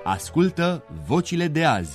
Ascultă Vocile de azi.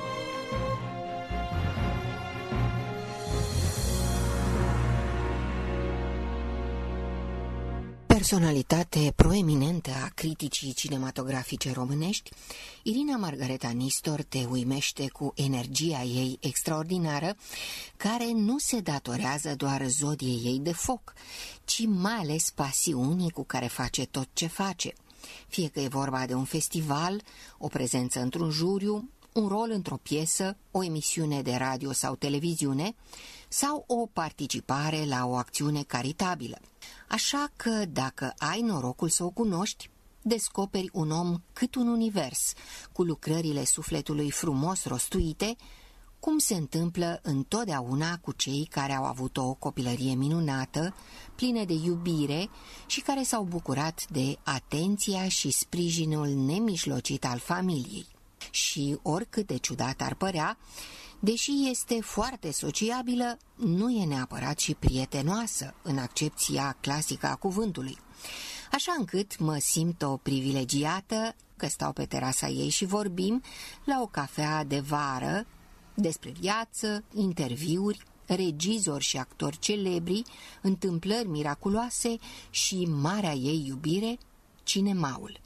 Personalitate proeminentă a criticii cinematografice românești, Irina Margareta Nistor te uimește cu energia ei extraordinară, care nu se datorează doar zodiei ei de foc, ci mai ales pasiunii cu care face tot ce face. Fie că e vorba de un festival, o prezență într-un juriu, un rol într-o piesă, o emisiune de radio sau televiziune, sau o participare la o acțiune caritabilă. Așa că, dacă ai norocul să o cunoști, descoperi un om cât un univers, cu lucrările sufletului frumos rostuite, cum se întâmplă întotdeauna cu cei care au avut o copilărie minunată, plină de iubire și care s-au bucurat de atenția și sprijinul nemijlocit al familiei. Și, oricât de ciudat ar părea, deși este foarte sociabilă, nu e neapărat și prietenoasă în accepția clasică a cuvântului. Așa încât mă simt o privilegiată că stau pe terasa ei și vorbim la o cafea de vară despre viață, interviuri, regizori și actori celebri, întâmplări miraculoase și marea ei iubire, cinemaul.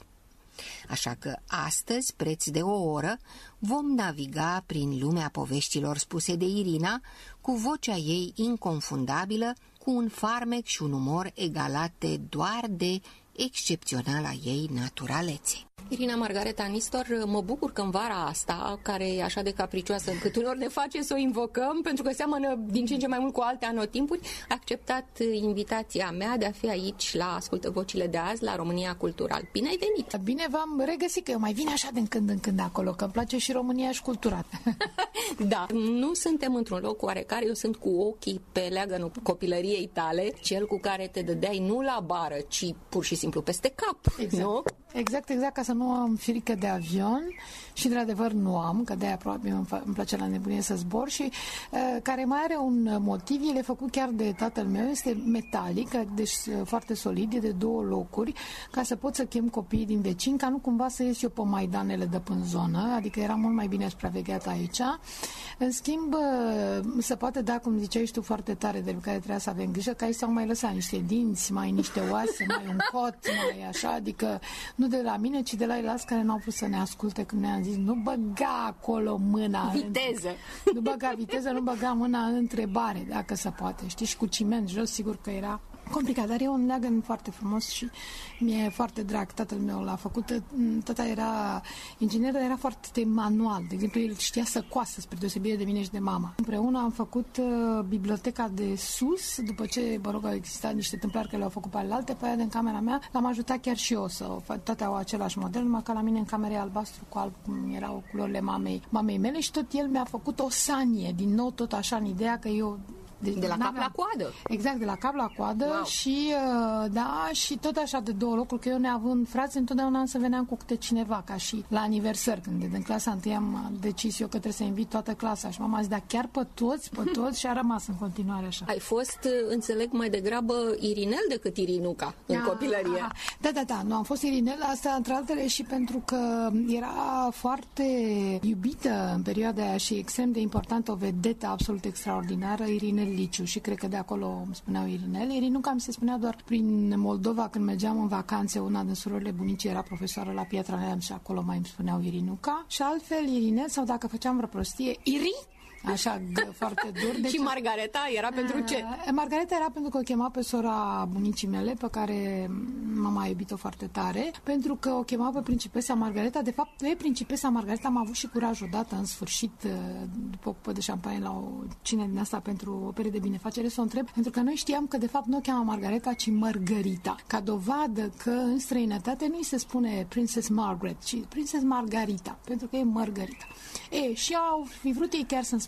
Așa că astăzi, preț de o oră, vom naviga prin lumea poveștilor spuse de Irina, cu vocea ei inconfundabilă, cu un farmec și un umor egalate doar de excepționala ei naturalețe. Irina Margareta Nistor, mă bucur că în vara asta, care e așa de capricioasă încât uneori ne face să o invocăm, pentru că seamănă din ce în ce mai mult cu alte anotimpuri, a acceptat invitația mea de a fi aici la Ascultă Vocile de azi, la România Cultural. Bine ai venit! Bine v-am regăsit, că eu mai vin așa din când în când acolo, că îmi place și România și cultura. Da, nu suntem într-un loc oarecare, eu sunt cu ochii pe leagănul copilăriei tale, cel cu care te dădeai nu la bară, ci pur și simplu peste cap, exact. Nu? Exact, ca să nu am frică de avion și de adevăr nu am, că de-aia probabil îmi place la nebunie să zbor și care mai are un motiv, el e făcut chiar de tatăl meu, este metalic, deci foarte solid, e de 2 locuri, ca să pot să chem copiii din vecini, ca nu cumva să ies eu pe maidanele de până zonă, adică era mult mai bine supravegheat aici. În schimb, se poate da, cum ziceai tu, foarte tare, de care trebuia să avem grijă, că aici s-au mai lăsat niște dinți, mai niște oase, mai un cot, mai așa, adică nu de la mine, ci de la eilalți care n-au vrut să ne asculte când ne-am zis nu băga acolo mâna. Viteză! Nu băga viteză, nu băga mâna în întrebare, dacă se poate. Știi, și cu ciment jos, sigur că era complicat, dar e un leagăn foarte frumos și mi-e foarte drag. Tatăl meu l-a făcut, tata era inginer, dar era foarte manual. De exemplu, el știa să coasă, spre deosebire de mine și de mama. Împreună am făcut biblioteca de sus, după ce, au existat niște tâmplari care le-au făcut pe alte, pe aia din camera mea, l-am ajutat chiar și eu să o fac. Toate au același model, numai că la mine în cameră e albastru cu alb, cum erau culorile mamei mele, și tot el mi-a făcut o sanie, din nou tot așa, în ideea că eu de la cap la coadă. Exact, de la cap la coadă. Wow. Și da, și tot așa de 2 locuri, că eu neavând frați, întotdeauna însă veneam cu câte cineva, ca și la aniversări, când în clasa 1 am decis eu că trebuie să invit toată clasa și mama a zis, dar chiar pe toți și a rămas în continuare așa. Ai fost, înțeleg, mai degrabă Irinel decât Irinuca în copilărie. Da, nu am fost Irinel, asta între altele și pentru că era foarte iubită în perioada aia și extrem de importantă, o vedetă absolut extraordinară, Irinel Liciu, și cred că de acolo îmi spuneau Irinel. Irinuca mi se spunea doar prin Moldova, când mergeam în vacanțe, una din surorile bunicii era profesoară la Piatra Neamț și acolo mai îmi spuneau Irinuca. Și altfel Irinel, sau dacă făceam vreo prostie, Iri! Așa, foarte dur. Deci, și Margareta era pentru ce? Margareta era pentru că o chema pe sora bunicii mele, pe care mama a iubit-o foarte tare, pentru că o chema pe principesa Margareta. De fapt, pe principesa Margareta am avut și curaj odată, în sfârșit, după o cupă de șampanie la o cine din asta pentru opere de binefacere, să o întreb, pentru că noi știam că de fapt nu o cheamă Margareta, ci Margarita. Ca dovadă că în străinătate nu îi se spune Princess Margaret, ci Princess Margarita, pentru că e Margarita. Și au fi vrut ei chiar să-mi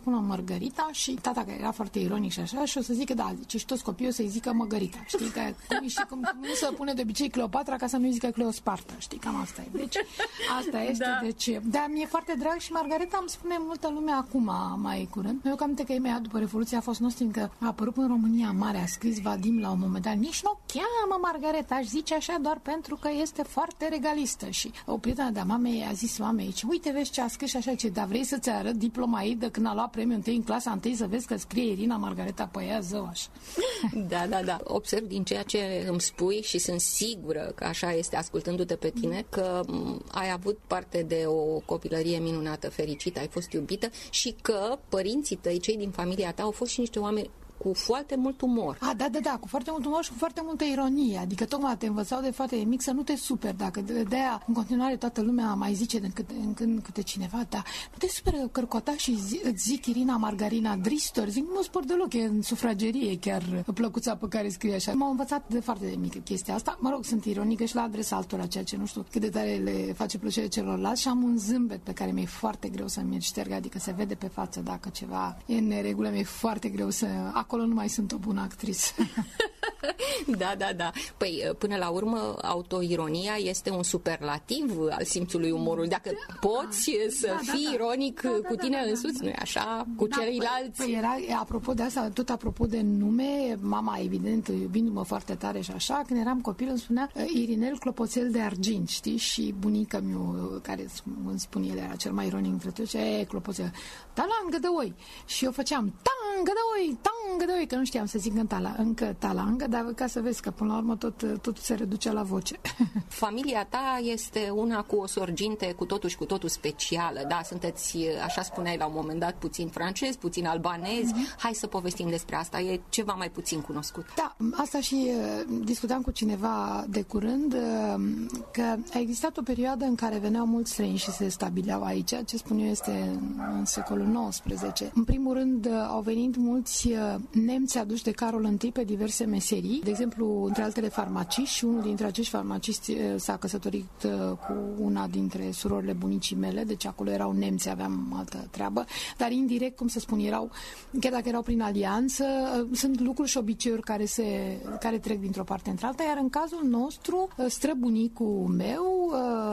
spună Mărgărita și tata, care era foarte ironic și așa, și o să zică, da, zice, și toți copiii o să-i zică Măgărita. Știi, cum nu se pune de obicei Cleopatra ca să nu-i zică Cleosparta. Știi, cam asta e. Deci, asta este. Da. Deci, da, mi-e foarte drag și Margareta îmi spune multă lume acum, mai curând. Eu cam că imediat după Revoluție a fost nostru că a apărut în România mare, a scris Vadim la un moment dat, nici nu o cheamă Margareta, aș zice așa doar pentru că este foarte regalistă. Și o prietenă de-a mamei a zis mamei, uite, vezi ce a scris și așa, ce, dar vrei să-ți arăt diploma ei de când a luat premiul întâi în clasa întâi să vezi că scrie Irina Margareta pe ea, zău așa. Da. Observ din ceea ce îmi spui și sunt sigură că așa este ascultându-te pe tine, că ai avut parte de o copilărie minunată, fericită, ai fost iubită și că părinții tăi, cei din familia ta, au fost și niște oameni cu foarte mult umor. Da, cu foarte mult umor și cu foarte multă ironie. Adică tocmai te învățau de foarte mic să nu te superi. Dacă de-aia în continuare toată lumea mai zice în când câte cineva, dar nu te superi că cărcota și îți zic Irina Margarina Dristor. Zic, nu spor deloc, e în sufragerie chiar plăcuța pe care scrie așa. M-au învățat de foarte de mică chestia asta. Mă rog, sunt ironică și la adresa altora, ceea ce nu știu cât de tare le face plăcere celorlalți și am un zâmbet pe care mi-e foarte greu să mi-l șterg, adică se vede pe față dacă ceva e în neregulă, mi-e foarte greu să... Acolo nu mai sunt o bună actriță. Da. Păi, până la urmă, autoironia este un superlativ al simțului umorului. Dacă poți să fii ironic cu tine însuți, nu-i așa? Cu ceilalți. Păi era, apropo de asta, tot apropo de nume, mama, evident, iubindu-mă foarte tare și așa, când eram copil îmi spunea Irinel Clopoțel de Argint, știi? Și bunica mea, care îmi spune, el era cel mai ironic dintre toți, Clopoțel, talangă de oi. Și eu făceam tangă de oi, că nu știam să zic încă talangă, dar ca să vezi că până la urmă tot se reduce la voce. Familia ta este una cu o sorginte cu totul specială, da? Sunteți, așa spuneai la un moment dat, puțin francezi, puțin albanezi. Hai să povestim despre asta, e ceva mai puțin cunoscut. Da, asta și discutam cu cineva de curând, că a existat o perioadă în care veneau mulți străini și se stabileau aici, ce spun eu este în secolul XIX. În primul rând au venit mulți nemți aduși de Carol I pe diverse meserii, de exemplu, între altele farmaciști, și unul dintre acești farmaciști s-a căsătorit cu una dintre surorile bunicii mele, deci acolo erau nemți, aveam altă treabă, dar indirect, cum să spun, erau, chiar dacă erau prin alianță, sunt lucruri și obiceiuri care trec dintr-o parte într-alta, iar în cazul nostru, străbunicul meu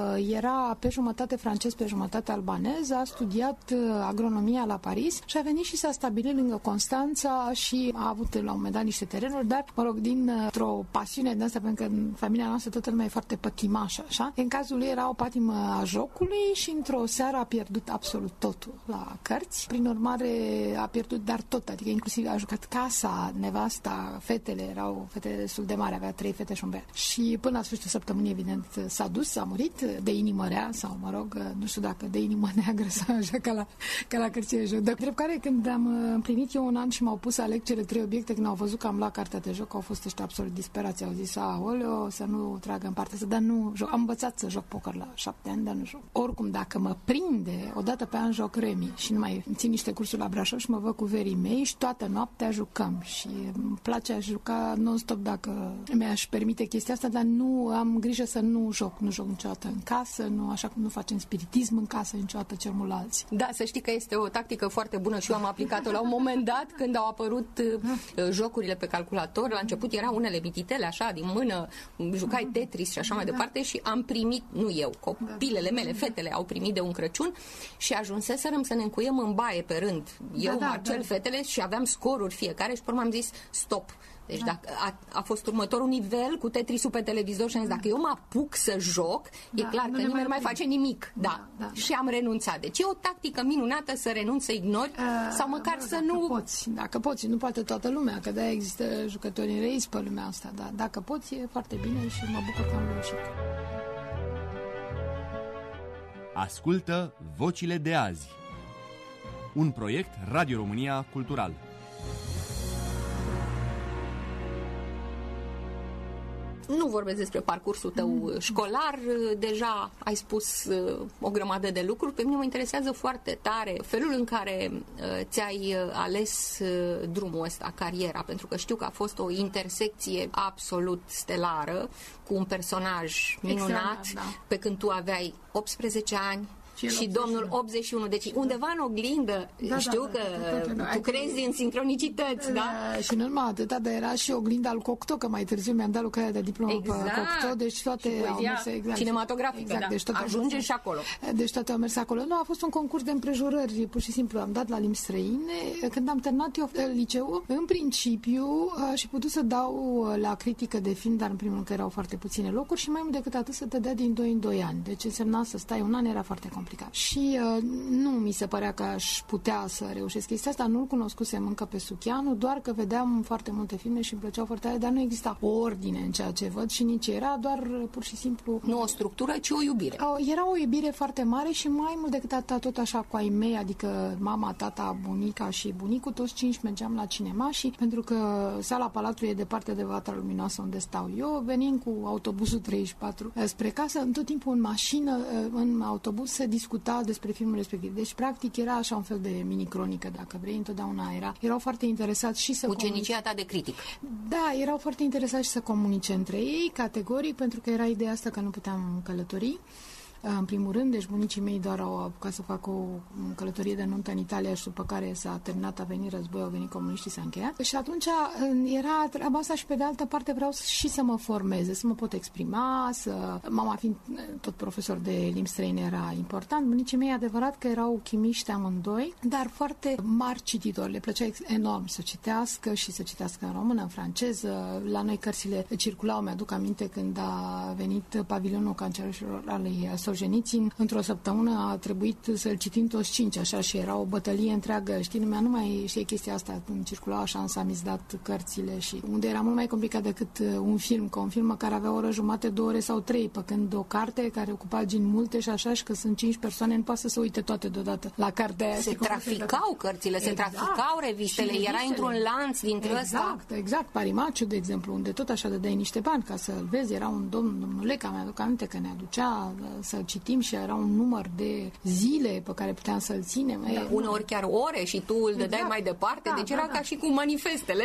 era pe jumătate francez, pe jumătate albanez, a studiat agronomia la Paris și a venit și s-a stabilit lângă Constanța și a avut la un moment dat niște terenuri, dar, mă rog, dintr-o pasiune de asta, pentru că în familia noastră toată lumea e foarte pătimașă, așa. În cazul lui era o patimă a jocului și într-o seară a pierdut absolut totul la cărți. Prin urmare a pierdut, dar tot, adică inclusiv a jucat casa, nevasta, fetele, erau fete destul de mari, avea 3 fete și un băiat. Și până la sfârșitul săptămânii, evident, s-a dus, s-a murit de inimă rea, sau, mă rog, nu știu dacă de inimă neagră sau așa, ca la cărțile de joc. De drept care, când am împlinit eu un an și m-au pus să aleg cele 3 obiecte, când au văzut că am luat cartea de joc, au fost ăștia absolut disperați, au zis, aoleo, să nu tragă în partea asta, dar nu joc. Am învățat să joc poker la 7 ani, dar nu joc. Oricum, dacă mă prinde, odată pe an joc remi și nu mai țin niște cursuri la Brașov și mă văd cu verii mei și toată noaptea jucăm și îmi place a juca non-stop dacă mi-aș permite chestia asta, dar nu am grijă să nu joc niciodată în casă, nu, așa cum nu facem spiritism în casă niciodată cermul alții. Da, să știi că este o tactică foarte bună și eu am aplicat-o la un moment dat când au apărut jocurile pe calculator. La început erau unele mititele așa din mână, jucai Tetris și așa mai departe și am primit, nu eu, copilele mele, fetele au primit de un Crăciun și ajunseserăm să ne încuiem în baie pe rând. Eu, Marcel, fetele și aveam scoruri fiecare și pe urmă am zis stop. Deci dacă a fost următorul nivel cu Tetrisul pe televizor și am zis, dacă eu mă apuc să joc, e clar că nimeni nu mai face nimic. Da. Și am renunțat. Deci e o tactică minunată să renunți, să ignori sau măcar să nu... Dacă poți, nu poate toată lumea, că de-aia există jucători reiți pe lumea asta, dar dacă poți, e foarte bine și mă bucur că am reușit. Ascultă Vocile de azi. Un proiect Radio România Cultural. Nu vorbesc despre parcursul tău școlar, deja ai spus o grămadă de lucruri. Pe mine mă interesează foarte tare felul în care ți-ai ales drumul ăsta, cariera, pentru că știu că a fost o intersecție absolut stelară cu un personaj minunat, pe când tu aveai 18 ani, Și domnul 81. Deci undeva în oglindă, știu că tu crezi în sincronicități, da? Și nu numai atâta, dar era și oglinda al Cocteau, că mai târziu mi-am dat lucrarea de diplomă pe Cocteau, deci toate au mers cinematografică, deci tot ajunge și acolo. Deci toate au mers acolo. Nu, a fost un concurs de împrejurări, pur și simplu am dat la limbi străine. Când am terminat eu liceul, în principiu și putut să dau la critică de film, dar în primul rând că erau foarte puține locuri și mai mult decât atât să te dea din 2 în 2 ani. Deci însemna să stai un an, era foarte complicat. Și nu mi se părea că aș putea să reușesc chestia asta, nu-l cunoscusem încă pe Suchianu, doar că vedeam foarte multe filme și îmi plăceau foarte tare, dar nu exista o ordine în ceea ce văd și nici era, doar pur și simplu... Nu o structură, ci o iubire. Era o iubire foarte mare și mai mult decât atât, tot așa cu ai mei, adică mama, tata, bunica și bunicul, toți 5 mergeam la cinema și pentru că sala Palatului e departe de Vatra Luminoasă unde stau eu, venim cu autobuzul 34 spre casă, în tot timpul în mașină, în autobuz se discuta despre filmul respectiv. Deci, practic, era așa un fel de mini-cronică, dacă vrei, întotdeauna erau foarte interesați și să ucenicia ta de critic. Da, erau foarte interesați și să comunice între ei, categoric, pentru că era ideea asta că nu puteam călători. În primul rând, deci bunicii mei doar au apucat să facă o călătorie de nuntă în Italia și după care s-a terminat, a venit război, au venit comuniștii, s-a încheiat. Și atunci era treaba asta și pe de altă parte vreau și să mă formeze, să mă pot exprima, mama fiind tot profesor de limbi străine era important. Bunicii mei adevărat că erau chimiști amândoi, dar foarte mari cititori. Le plăcea enorm să citească și să citească în română, în franceză. La noi cărțile circulau, mi-aduc aminte când a venit Pavilionul Cancerășilor al lui Solzhenitsyn, într-o săptămână a trebuit să-l citim toți 5, așa, și era o bătălie întreagă. Știi, lumea nu mai știe chestia asta, când circulau așa în samizdat cărțile și unde era mult mai complicat decât un film, că un film măcar avea o oră jumate, 2 ore sau 3, pe când o carte care ocupa pagini multe și așa, și că sunt 5 persoane, nu poate să se uite toate deodată la cartea aia. Se traficau cărțile, se traficau revistele, era într-un lanț dintre ăsta. Exact, Parimaciu, de exemplu, unde tot așa dădeai niște bani ca să-l vezi, era un domnul Leca, mi-aduc aminte că ne aducea să citim și era un număr de zile pe care puteam să-l ținem. Uneori chiar ore și tu îl dădeai mai departe, deci era ca și cu manifestele.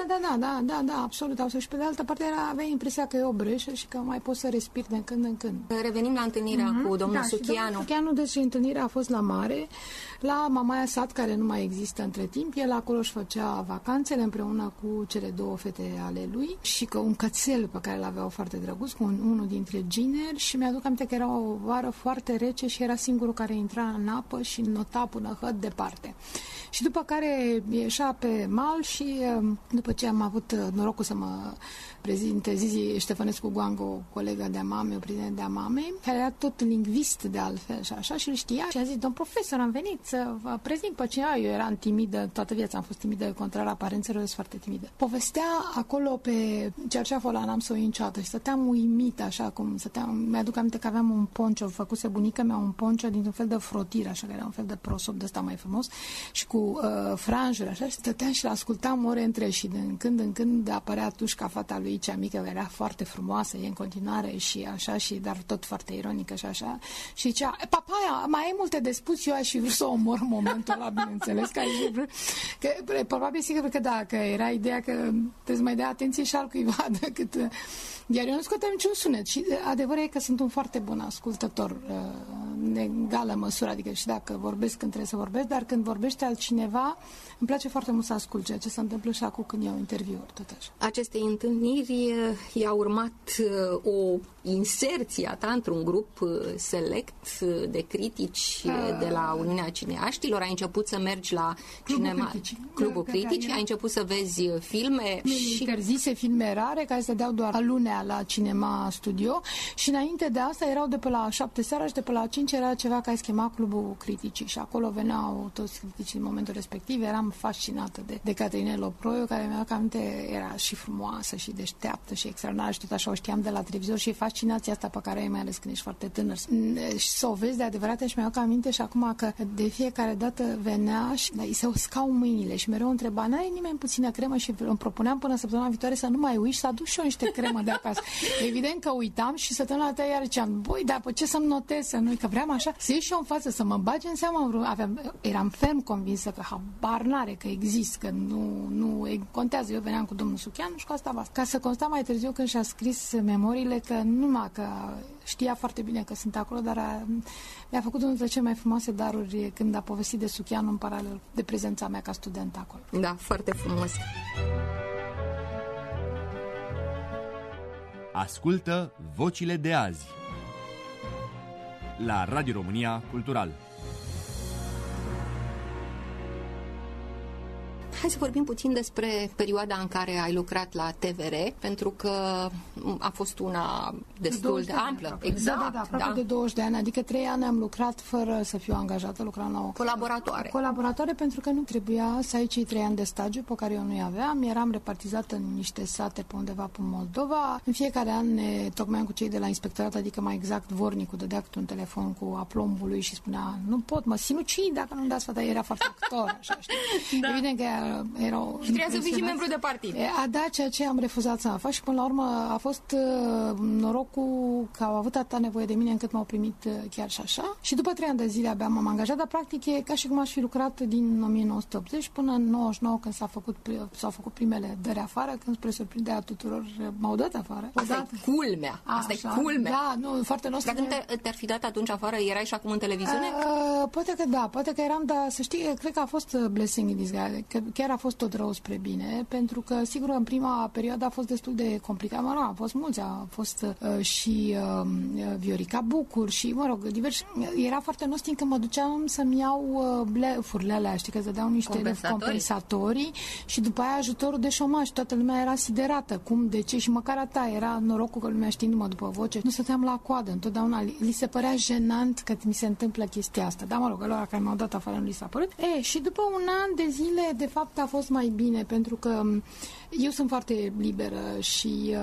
Da, absolut. Și pe de altă parte aveai impresia că e o breșă și că mai poți să respiri de când în când. Revenim la întâlnirea cu domnul Suchianu. Domnul Suchianu, deci întâlnirea a fost la mare, la Mamaia Sat, care nu mai există între timp. El acolo își făcea vacanțele împreună cu cele 2 fete ale lui și că un cățel pe care l-aveau foarte drăguț, cu unul dintre gineri, și mi-aduc aminte că era o vară foarte rece și era singurul care intra în apă și nota până hăt departe. Și după care ieșea pe mal și după ce am avut norocul să mă prezinte Zizi Ștefănescu Goango, o colegă de-a mamei, o prietenă de-a mamei, care era tot lingvist de altfel și așa, și îl știa și a zis: domn profesor, am venit să vă prezint pe cineva. Eu eram timidă, toată viața am fost timidă, contrar aparențelor, eu sunt foarte timidă. Povestea acolo pe cerceaful ăla, n-am să o niciodată, și stăteam uimită, așa cum stăteam. Mi-aduc aminte că aveam un poncio, făcuse bunica mea un poncio dintr-un fel de frotir, așa, că era un fel de prosop de ăsta mai frumos și cu franjuri, așa, și stăteam și l-ascultam ore între și din când în când apărea Tușca, fata lui cea mică, era foarte frumoasă, e în continuare și așa, și dar tot foarte ironică și așa, și zicea: papaia, mai ai multe de spus, eu aș fi vrut să o omor în momentul ăla, bineînțeles, că probabil sigur că da, că era ideea că trebuie să mai dea atenție și al cuiva decât... Iar eu nu scoteam niciun sunet și adevărul e că sunt un foarte bun ascultător în egală măsură, adică și dacă vorbesc când trebuie să vorbesc, dar când vorbește altcineva îmi place foarte mult să ascult, ceea ce se întâmplă și acum când iau interviuri, tot așa. Acestei întâlniri i-a urmat o inserție a ta într-un grup select de critici de la Uniunea Cineaștilor. Ai început să mergi la Clubul Criticii, ai început să vezi filme și interzise filme rare care se deau doar lunea la Cinema Studio, și înainte de asta erau de pe la 7 seara și de pe la 5 era ceva care se chema Clubul Criticii și acolo veneau toți criticii în momentul respectiv. Eram fascinată de Caterina Loproiu, care mi-a aminte, era și frumoasă și deșteaptă și extraordinară și tot așa, o știam de la televizor, și fascinația asta pe care ai, mai ales când ești foarte tânăr. Și să o vezi de adevărat, și mi-au aminte și acum că de fiecare dată venea și îi se uscau mâinile și mereu întreba: n-are nimeni puțină cremă? Și îmi propuneam până săptămâna viitoare să nu mai uiți, să aduc și eu niște cremă de acasă. Evident că uitam și săptămâna la iar ziceam: băi, dar pe ce să-mi notez? Că vreau așa să ieși eu în față, să mă bage în seama. Eram ferm convinsă că habar n-are, că există, că nu contează. Eu veneam cu domnul Suchianu și cu asta basta. Ca să consta mai târziu, când și-a scris memoriile, că nu nu numai că știa foarte bine că sunt acolo, dar mi-a făcut unul dintre cele mai frumoase daruri când a povestit de Suchianu în paralel de prezența mea ca student acolo. Da, foarte frumos. Ascultă Vocile de azi la Radio România Cultural. Hai să vorbim puțin despre perioada în care ai lucrat la TVR, pentru că a fost una destul de amplă. Aproape. Exact. Aproape de 20 de ani, adică 3 ani am lucrat fără să fiu angajată, lucram la o colaboratoare, pentru că nu trebuia să ai cei 3 ani de stagiu pe care eu nu-i aveam. Eram repartizată în niște sate pe undeva pe Moldova. În fiecare an ne tocmeam cu cei de la inspectorat, adică mai exact Vornicu dădea câte un telefon cu aplombului și spunea, nu pot, mă sinucid dacă nu-mi dați fata. Era foarte actor, așa, știi? Da. Evident că erau și trebuia să fii și membru de partid. A dat ceea ce am refuzat să fac și până la urmă a fost norocul că au avut atâta nevoie de mine încât m-au primit chiar și așa. Și după 3 ani de zile abia m-am angajat, dar practic e ca și cum aș fi lucrat din 1980 până în 99 când s-au făcut primele dări afară, când spre surprinderea tuturor m-au dat afară. Asta e culmea. Asta e culmea. Da, nu, foarte nostru. Dacă nu te-ar fi dat atunci afară, erai și acum în televiziune? Poate că da, poate că eram, dar să știi, cred că a fost blessing in disguise, că chiar a fost tot rău spre bine, pentru că, sigur, în prima perioadă a fost destul de complicat. Mă rog, a fost mulți, a fost și Viorica Bucur și, mă rog, diversi. Era foarte nostim că mă duceam să-mi iau blefurile alea, știi, că îți dădeau niște compensatorii și după aia ajutorul de șomaj. Toată lumea era siderată. Cum, de ce? Și măcar atâta era norocul că lumea știindu-mă după voce. Nu stăteam la coadă. Întotdeauna li se părea jenant că mi se întâmplă chestia asta. Da, mă rog, lor care m-au dat afară nu li s-a părut. Și după un an de zile, de fapt, a fost mai bine, pentru că eu sunt foarte liberă și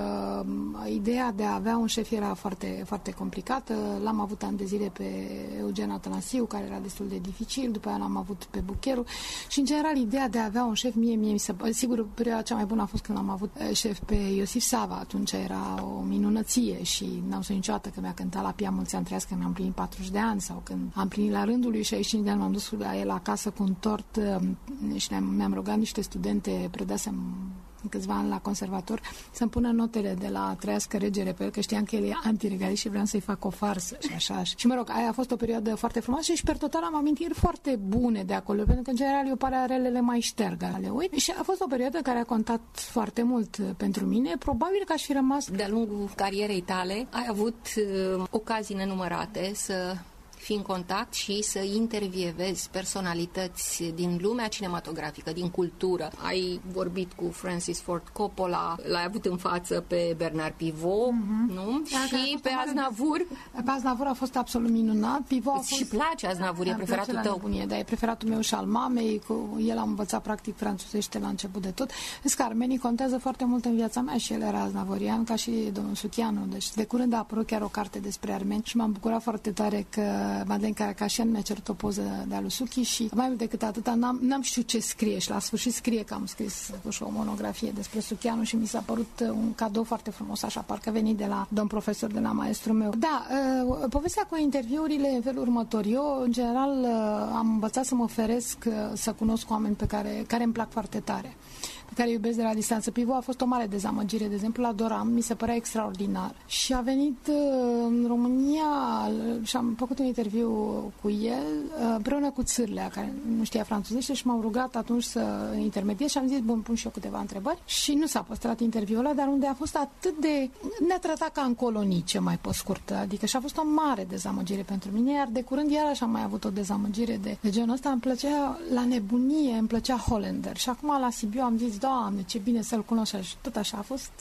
ideea de a avea un șef era foarte, foarte complicată. L-am avut ani de zile pe Eugen Atanasiu, care era destul de dificil, după aia l-am avut pe Bucheru și, în general, ideea de a avea un șef, mie mi se pare, sigur, perioada cea mai bună a fost când am avut șef pe Iosif Sava, atunci era o minunăție și n-am să niciodată că mi-a cântat la Pia mulți ani trăiască când am plinit 40 de ani sau când am plinit la rândul lui 65 de ani, m-am dus la el acasă cu un tort și mi-am rugat niște studente, predasem câțiva ani la conservator, să-mi pună notele de la Trăiască regele pe el, că știam că el e antiregalist și vreau să-i fac o farsă și așa. Și mă rog, aia a fost o perioadă foarte frumoasă și per total am amintiri foarte bune de acolo, pentru că în general eu paralelele mai șterg, le uit. Și a fost o perioadă care a contat foarte mult pentru mine. Probabil că aș fi rămas... De-a lungul carierei tale ai avut ocazii nenumărate să fii în contact și să intervievezi personalități din lumea cinematografică, din cultură. Ai vorbit cu Francis Ford Coppola, l-ai avut în față pe Bernard Pivot, nu? Da, și pe Aznavour. Pe Aznavour a fost absolut minunat. Pivot a fost... Și place Aznavour, e preferatul tău. Nebunie, da, e preferatul meu și al mamei. El a învățat practic franțuzește la început de tot. Deci că armenii contează foarte mult în viața mea și el era aznavourian, ca și domnul Suchianu. Deci de curând a apărut chiar o carte despre armeni și m-am bucurat foarte tare că Madeleine Caracasian mi-a cerut o poză de alu Suchi și mai mult decât atâta n-am știut ce scrie și la sfârșit scrie că am scris și o monografie despre Suchianu și mi s-a părut un cadou foarte frumos, așa, parcă venit de la domn profesor, de la maestru meu. Da, povestea cu interviurile în felul următor. Eu, în general, am învățat să mă feresc să cunosc oameni pe care îmi plac foarte tare, pe care iubesc de la distanță. Pivot a fost o mare dezamăgire, de exemplu, l-adoram, mi se părea extraordinar. Și a venit în România și am făcut un interviu cu el, împreună cu Țârlea, care nu știa franțuzește și m-au rugat atunci să intermediez și am zis, bun, pun și eu câteva întrebări. Și nu s-a păstrat interviul ăla, dar unde a fost atât de... ne-a tratat ca în colonii, ce mai pe scurt. Adică și a fost o mare dezamăgire pentru mine, iar de curând iarăși am mai avut o dezamăgire de genul ăsta. Îmi plăcea la nebunie, îmi plăcea Hollander. Și acum la Sibiu am zis, Doamne, ce bine să-l cunosc și tot așa a fost.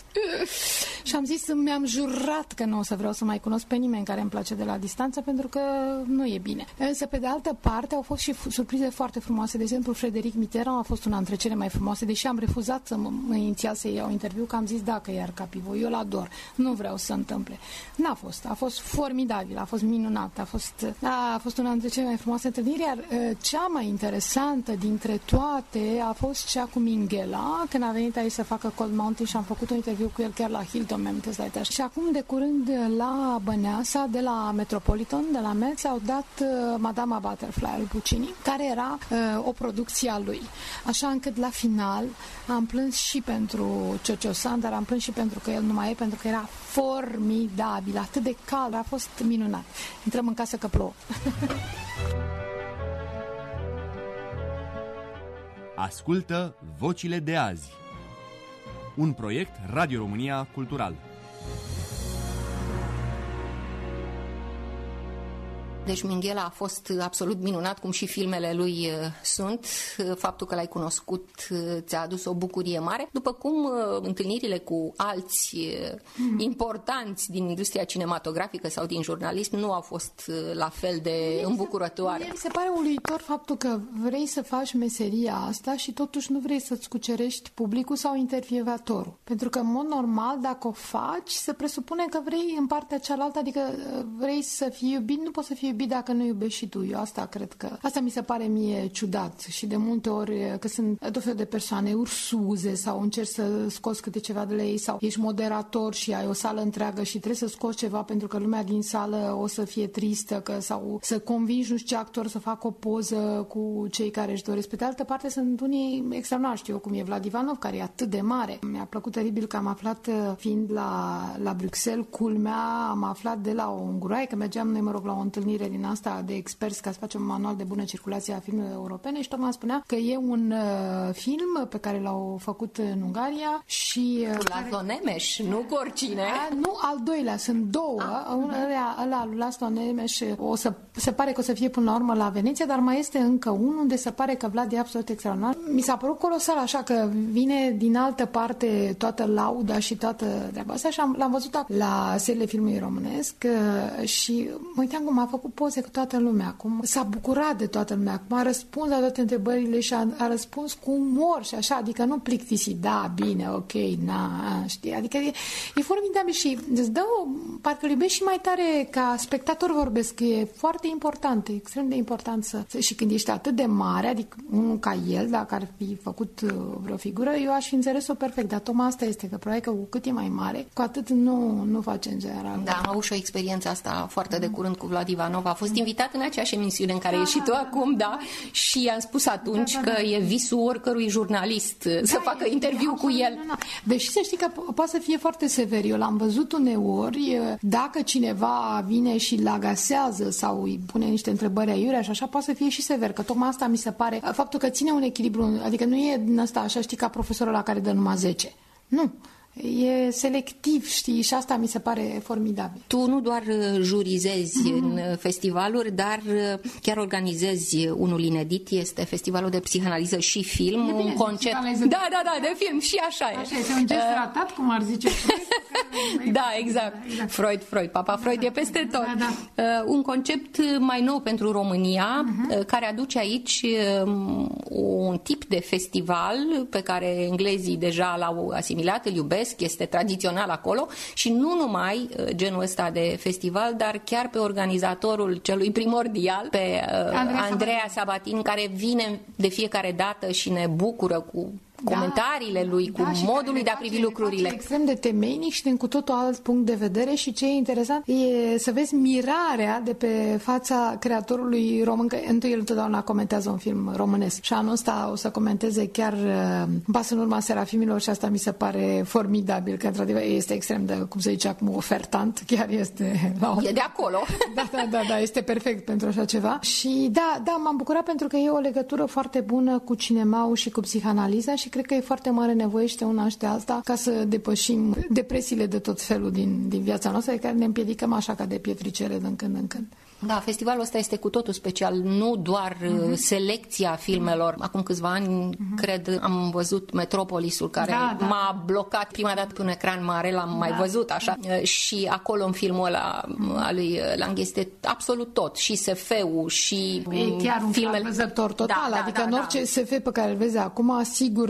Și am zis, mi-am jurat că nu o să vreau să mai cunosc pe nimeni care îmi place de la distanță, pentru că nu e bine. Însă, pe de altă parte, au fost și surprize foarte frumoase. De exemplu, Frédéric Mitterrand a fost una dintre cele mai frumoase, deși am refuzat inițial să iau interviu, că am zis, dacă iar ca Pivot, eu l-ador, nu vreau să se întâmple. N-a fost, a fost formidabil, a fost minunat, a fost una dintre cele mai frumoase întâlniri, iar cea mai interesantă dintre toate a fost cea cu Minghella, cinema, când a venit aici să facă Cold Mountain și am făcut un interviu cu el chiar la Hilton, mi-am amintesc. Și acum, de curând, la Băneasa, de la Metropolitan, de la Metz, au dat Madama Butterfly al Puccini, care era o producție a lui. Așa încât la final am plâns și pentru Ciociosan, dar am plâns și pentru că el nu mai e, pentru că era formidabil, atât de cald, a fost minunat. Intrăm în casă că plouă. Ascultă Vocile de azi. Un proiect Radio România Cultural. Deci Minghella a fost absolut minunat, cum și filmele lui sunt. Faptul că l-ai cunoscut ți-a adus o bucurie mare, după cum întâlnirile cu alți importanți din industria cinematografică sau din jurnalism nu au fost la fel de îmbucurătoare. Mi se pare uluitor faptul că vrei să faci meseria asta și totuși nu vrei să-ți cucerești publicul sau intervievatorul. Pentru că, în mod normal, dacă o faci, se presupune că vrei în partea cealaltă, adică vrei să fii iubit, nu poți să fii iubit dacă nu iubești și tu. Eu asta mi se pare mie ciudat și de multe ori că sunt tot felul de persoane ursuze sau încerci să scoți câte ceva de la ei sau ești moderator și ai o sală întreagă și trebuie să scoți ceva pentru că lumea din sală o să fie tristă sau să convingi nu știu ce actor să facă o poză cu cei care își doresc. Pe de altă parte sunt unii extraordinari, știu eu cum e Vlad Ivanov, care e atât de mare. Mi-a plăcut teribil că am aflat, fiind la Bruxelles, culmea, am aflat de la o unguroaie, că mergeam noi, la o întâlnire din asta de experți ca să facem un manual de bună circulație a filmelor europene și tocmai spunea că e un film pe care l-au făcut în Ungaria și... Laszlo Nemes, nu cu oricine. Nu, al doilea, sunt două. Ăla lui Laszlo Nemes se pare că o să fie până la urmă la Veneția, dar mai este încă unul unde se pare că Vlad e absolut extraordinar. Mi s-a părut colosal, așa că vine din altă parte toată lauda și toată treaba asta și l-am văzut la seriile filmului românesc și mă uitam cum a făcut poze cu toată lumea, cum s-a bucurat de toată lumea, cum a răspuns la toate întrebările și a răspuns cu umor și așa, adică nu plictisit, da, bine, ok, știi, adică e formidabil și îți dă parcă îl iubești și mai tare ca spectator vorbesc, e foarte important, e extrem de important și când ești atât de mare, adică unul ca el, dacă ar fi făcut vreo figură, eu aș fi înțeles-o perfect, dar tocmai asta este, că probabil că cu cât e mai mare, cu atât nu face în general. Da, am avut și o experiență asta foarte de curând cu Vlad Ivanov. A fost invitat în aceeași emisiune în care ești și tu acum, da, și am spus atunci că e visul oricărui jurnalist să facă interviu cu el. Deși să știi că poate să fie foarte sever. Eu l-am văzut uneori, dacă cineva vine și îl agasează sau îi pune niște întrebări aiurea și așa, poate să fie și sever, că tocmai asta mi se pare, faptul că ține un echilibru, adică nu e din asta, așa știi, ca profesorul la care dă numai 10. Nu. E selectiv, știi, și asta mi se pare formidabil. Tu nu doar jurizezi în festivaluri, dar chiar organizezi unul inedit, este festivalul de psihanaliză și film, un concept... Da, de film, și așa e. Așa este un gest ratat, cum ar zice. Da, exact. Freud, Papa Freud e peste tot. Da. Un concept mai nou pentru România, care aduce aici un tip de festival pe care englezii deja l-au asimilat, îl iubesc, este tradițional acolo și nu numai genul ăsta de festival, dar chiar pe organizatorul celui primordial, pe Andreea Sabatin, care vine de fiecare dată și ne bucură cu comentariile lui, cu modul lui de a privi lucrurile. E extrem de temeinic și din cu totul alt punct de vedere și ce e interesant e să vezi mirarea de pe fața creatorului român, că întâi el întotdeauna comentează un film românesc și anul ăsta o să comenteze chiar Pas în urma Serafimilor și asta mi se pare formidabil, că într-adevăr este extrem de, cum se zice acum, ofertant, chiar este... E de acolo. Da, este perfect pentru așa ceva și da, m-am bucurat pentru că e o legătură foarte bună cu cinemaul și cu psihanaliza și cred că e foarte mare nevoie și de una și de alta ca să depășim depresiile de tot felul din viața noastră, care ne împiedicăm așa ca de pietricele din când în când. Da, festivalul ăsta este cu totul special, nu doar selecția filmelor. Acum câțiva ani, cred, am văzut Metropolisul, care m-a blocat prima dată pe un ecran mare, l-am mai văzut așa, și acolo în filmul ăla al lui Lang este absolut tot, și SF-ul, și e chiar un filmele... văzător total, adică în orice SF pe care îl vezi acum, sigur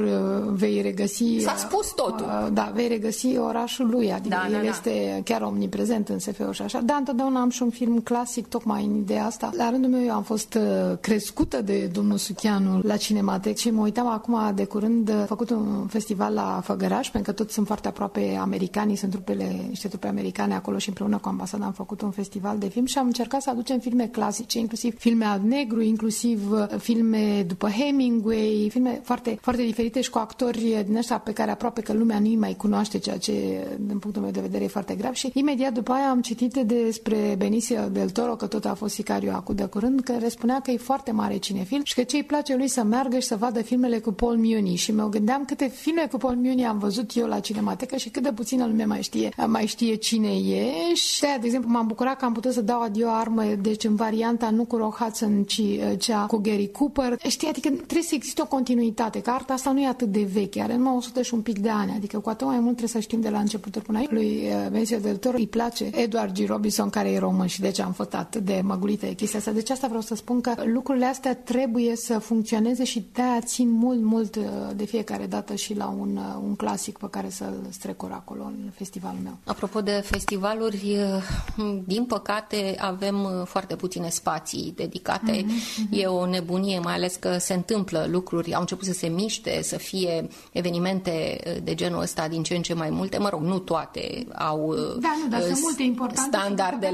vei regăsi... S-a spus totul. Da, vei regăsi orașul lui, adică el este chiar omniprezent în SF-uri și așa. Da, întotdeauna am și un film clasic, tocmai în ideea asta. La rândul meu eu am fost crescută de domnul Suchianu la Cinematec și mă uitam acum de curând, făcut un festival la Făgăraș, pentru că toți sunt foarte aproape americani, sunt niște trupe americane acolo și împreună cu ambasada am făcut un festival de film și am încercat să aducem filme clasice, inclusiv filme al negru, inclusiv filme după Hemingway, filme foarte, foarte diferite și cu actori din ăștia pe care aproape că lumea nu-i mai cunoaște, ceea ce, din punctul meu de vedere, e foarte grav. Și imediat după aia am citit despre Benicio del Toro, că tot a fost sicariu acum de curând, că spunea că e foarte mare cinefil și că ce îi place lui să meargă și să vadă filmele cu Paul Muni. Și mă gândeam câte filme cu Paul Muni am văzut eu la Cinematecă și cât de puțină lume mai știe cine e. Și de exemplu, m-am bucurat că am putut să dau Adio armă, deci în varianta nu cu Rock Hudson, ci cea cu Gary Cooper. Știi, adică trebuie să existe o continuitate, că arta asta nu e atât de veche, are numai 100 și un pic de ani, adică cu atât mai mult trebuie să știm de la începuturi până aici. Lui Benicio del Toro îi place Edward G. Robinson, care e român și deci am fost atât de măgulită de chestia asta. Deci asta vreau să spun, că lucrurile astea trebuie să funcționeze și de-aia țin mult de fiecare dată și la un clasic pe care să-l strecor acolo în festivalul meu. Apropo de festivaluri, din păcate avem foarte puține spații dedicate. E o nebunie, mai ales că se întâmplă lucruri, au început să se miște, să fie evenimente de genul ăsta din ce în ce mai multe. Mă rog, nu toate au sunt multe importante standardele.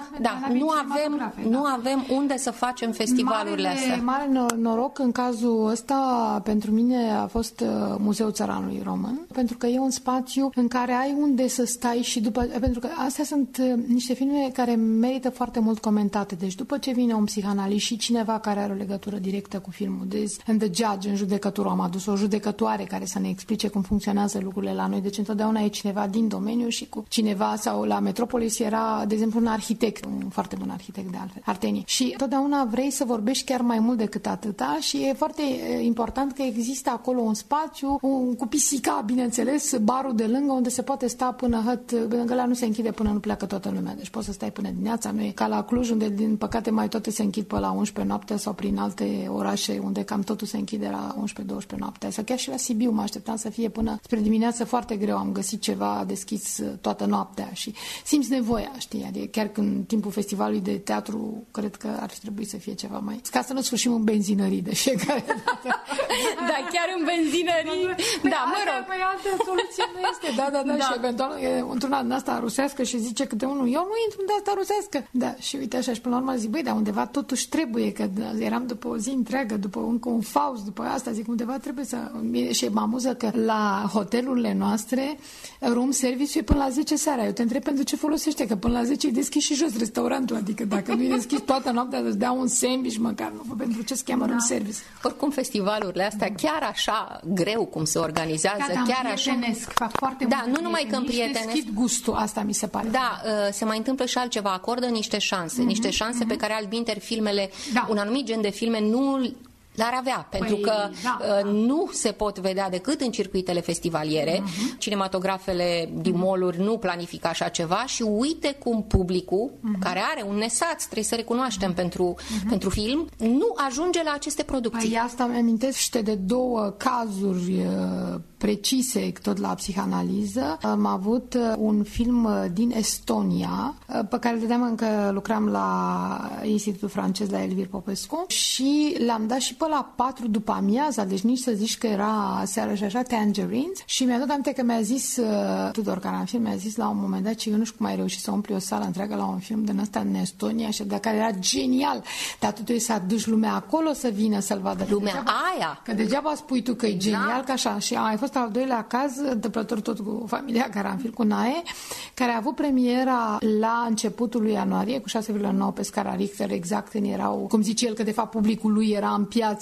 Nu avem unde să facem festivalurile astea. Mare noroc în cazul ăsta pentru mine a fost Muzeul Țăranului Român, pentru că e un spațiu în care ai unde să stai și după, pentru că astea sunt niște filme care merită foarte mult comentate. Deci după ce vine un psihanalist și cineva care are o legătură directă cu filmul, deci în The Judge, în judecătură, am adus o judecătoare care să ne explice cum funcționează lucrurile la noi. Deci întotdeauna e cineva din domeniu și cu cineva, sau la Metropolis era, de exemplu, un arhitect, un foarte bun arhitect de altfel, Arteni. Și totdeauna vrei să vorbești chiar mai mult decât atâta și e foarte important că există acolo un spațiu cu pisica, bineînțeles, barul de lângă unde se poate sta până ăla nu se închide până nu pleacă toată lumea. Deci poți să stai până dimineața, nu e ca la Cluj, unde din păcate mai toate se închid pe la 11 noaptea, sau prin alte orașe unde cam totul se închide la 11-12 noaptea. Sau chiar și la Sibiu mă așteptam să fie până spre dimineață foarte greu. Am găsit ceva deschis toată noaptea și simți nevoia, știi? Adică chiar când în timpul festivalului de teatru, cred că ar trebui să fie ceva mai... Ca să nu sfârșim în benzinării de fiecare dată. Da, chiar în benzinării. Da, mă rog. Păi altă soluție nu este. Da. Și eventual e într-una din asta rusească și zice câte unul, eu nu intru în asta rusească. Da, și uite așa, și până la urmă zic, băi, dar undeva totuși trebuie, că eram după o zi întreagă, după încă un Faust, după asta, zic, undeva trebuie să... Și mă amuză că la hotelurile noastre room service e până la 10 seara. Eu te întreb pentru ce folosește, că până la 10 e deschis și jos restaurantul, adică dacă nu e deschis toată noaptea, îți dea un sandwich măcar, nu pentru ce se cheamă room service. Oricum, festivalurile astea, chiar așa greu cum se organizează, chiar așa... Fac foarte da, nu numai că împrietenesc. Deschid gustul, asta mi se pare. Da, se mai întâmplă și altceva, acordă niște șanse, niște șanse pe care altminteri filmele, un anumit gen de filme nu l-ar avea, pentru că nu se pot vedea decât în circuitele festivaliere. Cinematografele din mall-uri nu planifică așa ceva și uite cum publicul, care are un nesaț, trebuie să recunoaștem, pentru film, nu ajunge la aceste producții. Păi asta îmi amintește de două cazuri precise, tot la psihanaliză. Am avut un film din Estonia, pe care dădeam încă lucram la Institutul Francez la Elvir Popescu și l-am dat și pe la 4 după amiaza, deci nici să zici că era seară și așa, Tangerines, și mi-a dat aminte că mi-a zis Tudor Caranfil, mi-a zis la un moment dat, eu nu știu cum ai reușit să umpli o sală întreagă la un film din ăsta în Estonia, și de care era genial, dar tu trebuie să aduci lumea acolo să vină să-l vadă. Lumea aia! Că degeaba spui tu că e genial, că așa. Și a mai fost al doilea caz, întâmplător tot cu familia Caranfil, cu Nae, care a avut premiera la începutul lui ianuarie, cu 6,9 pe scara Richter, exact, când erau, cum zice el, că de fapt publicul lui era în piață,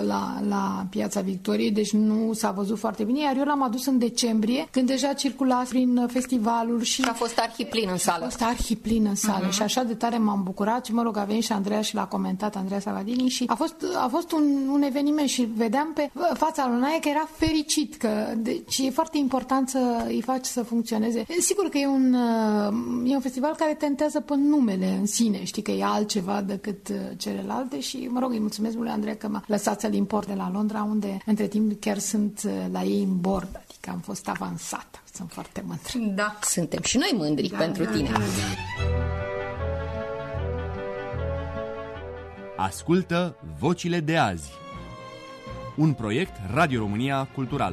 la Piața Victoriei, deci nu s-a văzut foarte bine, iar eu l-am adus în decembrie, când deja circula prin festivaluri și a fost arhiplin în sală. A fost arhiplin în sală și așa de tare m-am bucurat și, mă rog, a venit și Andreea și l-a comentat, Andreea Savadini, și a fost un eveniment și vedeam pe fața lui Nae că era fericit, că Deci e foarte important să îi faci să funcționeze. Sigur că e un festival care tentează pe numele în sine, știi că e altceva decât celelalte și, mă rog, îi mulțumesc lui Andrei că m-a lăsat să-l import de la Londra, unde între timp chiar sunt la ei în bord, adică am fost avansată. Sunt foarte mândră. Da, suntem și noi mândri pentru tine. Ascultă Vocile de azi. Un proiect Radio România Cultural.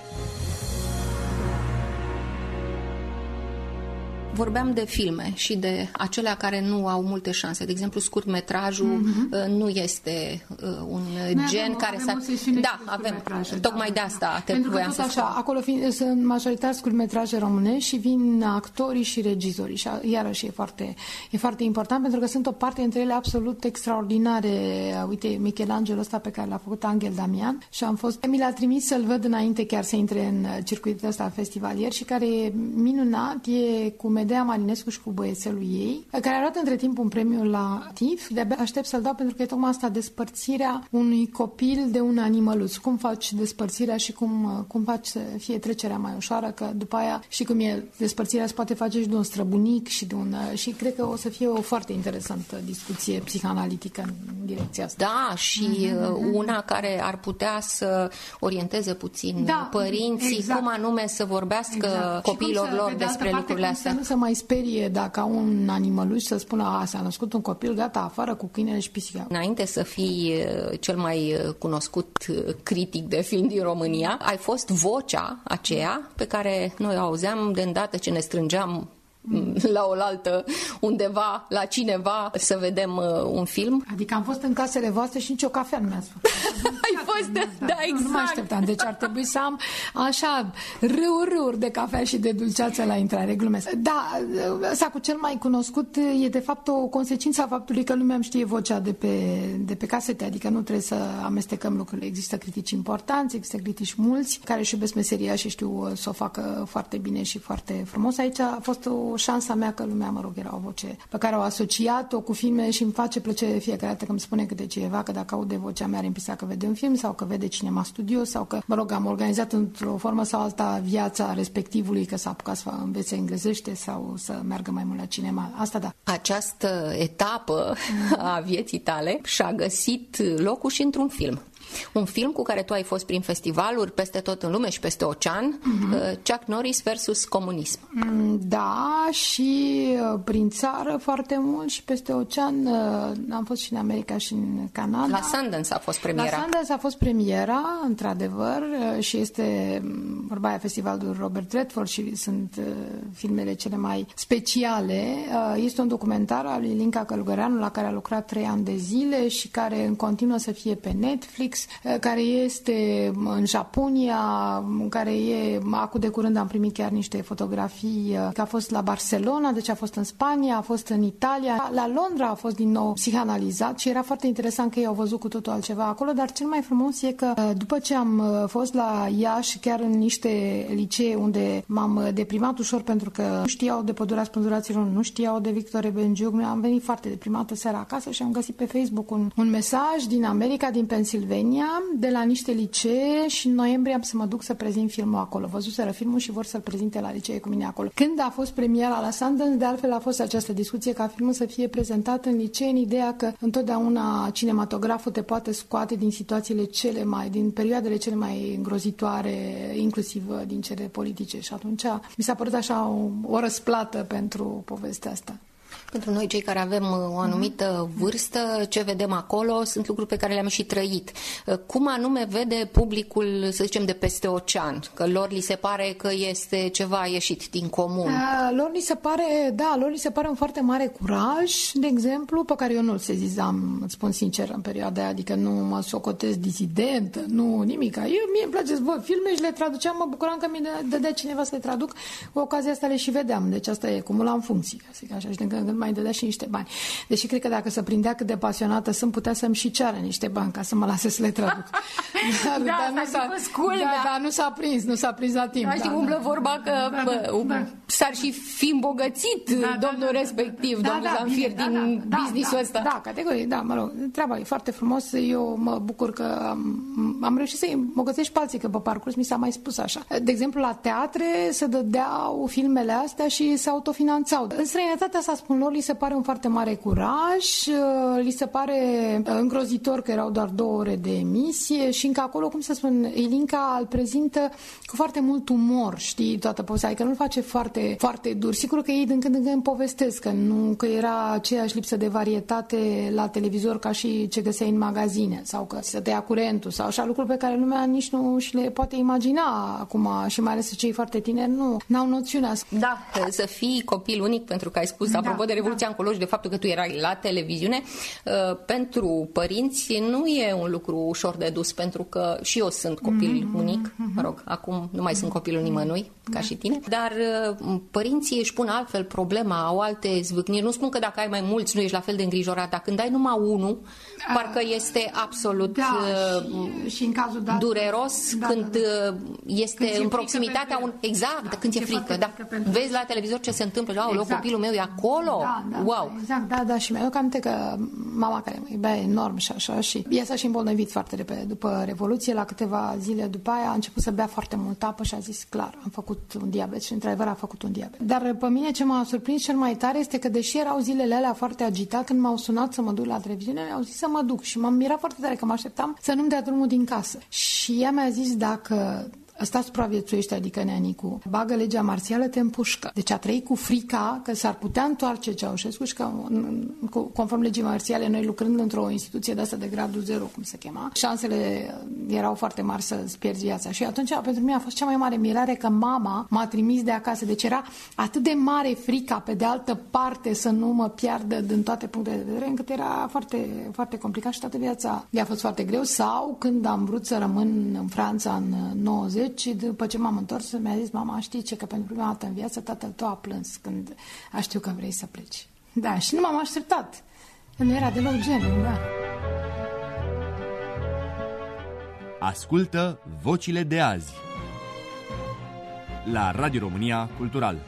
Vorbeam de filme și de acelea care nu au multe șanse. De exemplu, scurtmetrajul nu este un gen care să... Da, avem. Tocmai de asta voiam să spun. Acolo sunt majoritar scurtmetraje românești și vin actorii și regizorii. Și iarăși e foarte important pentru că sunt o parte între ele absolut extraordinare. Uite, Michelangelo ăsta pe care l-a făcut Angel Damian și mi l-a trimis să-l văd înainte chiar să intre în circuitul ăsta festivalier și care e minunat, e cu Medea Marinescu și cu băiețelul ei, care a luat între timp un premiu la TIFF. De-abia aștept să-l dau pentru că e tocmai asta, despărțirea unui copil de un animăluț. Cum faci despărțirea și cum faci să fie trecerea mai ușoară, că după aia și cum e despărțirea se poate face și de un străbunic și cred că o să fie o foarte interesantă discuție psihanalitică în direcția asta. Da, și una care ar putea să orienteze puțin părinții, exact. Cum anume să vorbească copiilor lor despre lucrurile astea. Să nu se mai sperie dacă au un animăluș să spună, s-a născut un copil, gata, afară cu câinele și pisica. Înainte să fii cel mai cunoscut critic de film din România, ai fost vocea aceea pe care noi auzeam de îndată ce ne strângeam la oaltă undeva, la cineva, să vedem un film. Adică am fost în casele voastre și nicio cafea nu mi-ați făcut. Ai fost, da, exact. Nu mă așteptam, deci ar trebui să am așa râuri de cafea și de dulceață la intrare, glumesc. Da, ăsta cu cel mai cunoscut e de fapt o consecință a faptului că lumea îmi știe vocea de pe casete, adică nu trebuie să amestecăm lucrurile. Există critici importanți, există critici mulți care își iubesc meseria și știu să o facă foarte bine și foarte frumos. Aici a fost o șansa mea că lumea, mă rog, era o voce pe care au asociat-o cu filme și îmi face plăcere de fiecare dată că îmi spune câte ceva, că dacă aude vocea mea are impresia că vede un film sau că vede cinema studio sau că, mă rog, am organizat într-o formă sau alta viața respectivului, că s-a apucat să învețe englezește sau să meargă mai mult la cinema. Asta da. Această etapă a vieții tale și-a găsit locul și într-un film. Un film cu care tu ai fost prin festivaluri peste tot în lume și peste ocean, Chuck Norris versus comunism. Da, și prin țară foarte mult și peste ocean. Am fost și în America și în Canada. La Sundance a fost premiera. La Sundance a fost premiera, într-adevăr, și este vorba aia festivalul Robert Redford și sunt filmele cele mai speciale. Este un documentar al lui Linca Călugăreanu la care a lucrat 3 ani de zile și care continuă să fie pe Netflix, care este în Japonia, care e, acum de curând am primit chiar niște fotografii, că a fost la Barcelona, deci a fost în Spania, a fost în Italia, la Londra a fost din nou psihanalizat și era foarte interesant că ei au văzut cu totul altceva acolo, dar cel mai frumos e că după ce am fost la Iași, chiar în niște licee unde m-am deprimat ușor pentru că nu știau de Pădurea Spânzuraților, nu știau de Victor Ebengiuc, am venit foarte deprimată seara acasă și am găsit pe Facebook un mesaj din America, din Pennsylvania, de la niște licee și în noiembrie am să mă duc să prezint filmul acolo. Văzuseră filmul și vor să-l prezinte la licee cu mine acolo. Când a fost premiera la Sundance, de altfel a fost această discuție ca filmul să fie prezentat în licee, în ideea că întotdeauna cinematograful te poate scoate din situațiile din perioadele cele mai îngrozitoare, inclusiv din cele politice. Și atunci mi s-a părut așa o răsplată pentru povestea asta. Pentru noi, cei care avem o anumită vârstă, ce vedem acolo sunt lucruri pe care le-am și trăit. Cum anume vede publicul, să zicem, de peste ocean? Că lor li se pare că este ceva ieșit din comun. Lor li se pare un foarte mare curaj, de exemplu, pe care eu nu-l sezizam, îți spun sincer, în perioada aia, adică nu mă socotez disidentă, nu nimic. Mie îmi place să văd filme și le traduceam, mă bucuram că mi dădea cineva să le traduc, cu ocazia asta le și vedeam, deci asta e, cumulam funcții, așa, și când mai dădea și niște bani. Deși cred că dacă se prindea cât de pasionată sunt, putea să-mi și ceară niște bani ca să mă lase să le traduc. Dar nu s-a prins, nu s-a prins la timp. Știi, umblă vorba că s-ar și fi îmbogățit domnul respectiv, domnul Zanfir, din business-ul ăsta. Da, categoric, da, mă rog, treaba e foarte frumos. Eu mă bucur că am reușit să-i îmbogățesc pe alții, că pe parcurs mi s-a mai spus așa. De exemplu, la teatre se dădeau filmele astea și se autofinanțau. În străinătatea asta, spun lor, li se pare un foarte mare curaj, li se pare îngrozitor că erau doar 2 ore de emisie și încă acolo, cum să spun, Ilinca îl prezintă cu foarte mult umor, știi, toată povestea, adică nu-l face foarte, foarte dur. Sigur că ei din când în când povestesc că era aceeași lipsă de varietate la televizor ca și ce găseai în magazine, sau că se tăia curentul, sau așa lucruri pe care lumea nici nu și le poate imagina acum, și mai ales cei foarte tineri n-au noțiunea. Da, să fii copil unic, pentru că ai spus, apropo de Revoluția Încolo și de faptul că tu erai la televiziune, pentru părinți nu e un lucru ușor de dus, pentru că și eu sunt copil unic, mă rog, acum nu mai sunt copilul nimănui, ca și tine, dar părinții își pun altfel problema, au alte zvâcniri. Nu spun că dacă ai mai mulți nu ești la fel de îngrijorat, dar când ai numai unul, parcă este absolut și în cazul dat, dureros când este în proximitatea când ți-e frică, da. Vezi la televizor ce se întâmplă, copilul meu e acolo. Wow. Exact, da, și mi-aduc aminte că mama, care mă iubea enorm și așa, și ea s-a și îmbolnăvit foarte repede după Revoluție, la câteva zile după aia a început să bea foarte mult apă și a zis, clar, am făcut un diabet, și într-adevăr a făcut un diabet. Dar pe mine ce m-a surprins cel mai tare este că, deși erau zilele alea foarte agitat, când m-au sunat să mă duc la televiziune, mi-au zis să mă duc și m-am mirat foarte tare că mă așteptam să nu-mi dea drumul din casă. Și ea mi-a zis, dacă ăsta supraviețuiește, adică neanicu, bagă legea marțială, te împușcă. Deci a trăit cu frica că s-ar putea întoarce Ceaușescu și că, conform legii marțiale, noi lucrând într-o instituție de asta de gradul 0, cum se chema, șansele erau foarte mari să-ți pierzi viața. Și atunci, pentru mine a fost cea mai mare mirare că mama m-a trimis de acasă. Deci era atât de mare frica, pe de altă parte, să nu mă piardă din toate punctele de vedere, încât era foarte, foarte complicat și toată viața i-a fost foarte greu. Sau când am vrut să rămân în Franța în 90, și după ce m-am întors, mi-a zis, mama, știi ce, că pentru prima dată în viață tatăl tău a plâns când a știut că vrei să pleci. Da, și nu m-am așteptat. Nu era deloc genul, da. Ascultă Vocile de azi la Radio România Cultural.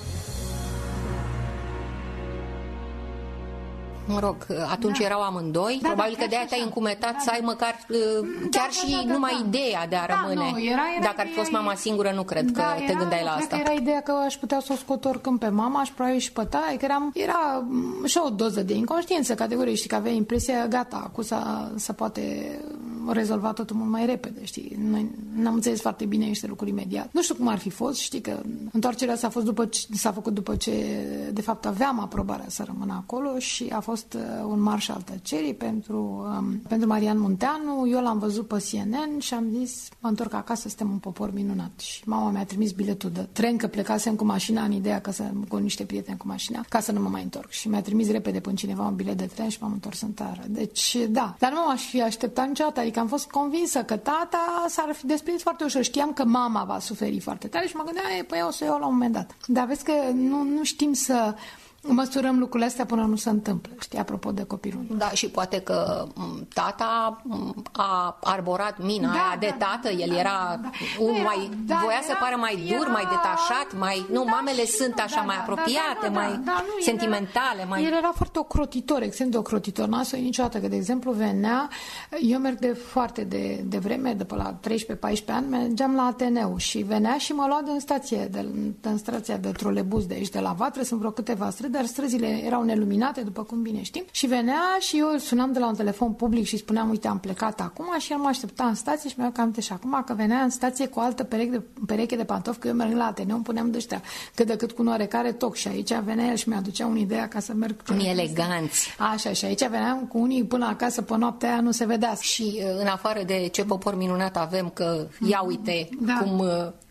Mă rog, atunci erau amândoi. Probabil că de-aia te-ai încumetat să ai măcar chiar și numai ideea de a rămâne. Dacă ar fi fost mama singură, nu cred că te gândeai la asta. Cred că era ideea că aș putea să o scot oricând pe mama și probabil și pe tata, că era și o doză de inconștiență, categoric, știi, că aveai impresia, gata, acum să poate rezolva totul mult mai repede, știi. Noi n-am înțeles foarte bine niște lucruri imediat. Nu știu cum ar fi fost, știi, că întoarcerea s-a făcut după ce, de fapt, aveam aprobarea să rămân acolo și a fost un marș al tăcerii pentru Marian Munteanu. Eu l-am văzut pe CNN și am zis, mă întorc acasă, suntem un popor minunat. Și mama mi-a trimis biletul de tren, că plecasem cu mașina, în ideea cu niște prieteni cu mașina, ca să nu mă mai întorc. Și mi-a trimis repede până cineva un bilet de tren și m-am întors în țară. Deci, da. Dar nu m-aș fi așteptat niciodată. Adică am fost convinsă că tata s-ar fi desprins foarte ușor. Știam că mama va suferi foarte tare și mă gândeam, păi o să iau la un moment dat. Dar vezi că nu știm să măsurăm lucrurile astea până nu se întâmplă, știi, apropo de copilul. Da, și poate că tata a arborat mina aia de tată, el era voia să pară mai dur, mai detașat, mamele sunt așa mai apropiate, mai sentimentale, mai... El era foarte ocrotitor, extrem de ocrotitor, n-a să niciodată, că de exemplu venea, eu merg de foarte de vreme, după la 13-14 ani, mergeam la Ateneu și venea și mă lua în stația de trolebuz de aici, de la Vatră, sunt vreo câteva străzi, dar străzile erau neluminate, după cum bine știm, și venea și eu îl sunam de la un telefon public și spuneam, uite, am plecat acum, și el mă aștepta în stație și mi-au cam și acum că venea în stație cu altă pereche de pantofi, că eu merg la Ateneu, îmi puneam de ăștia cât de cât cu un oarecare toc și aici venea el și mi-aducea unii ideea ca să merg. Unii eleganți. Așa, și aici veneam cu unii până acasă, pe noaptea aia nu se vedea. Și în afară de ce popor minunat avem, că ia uite cum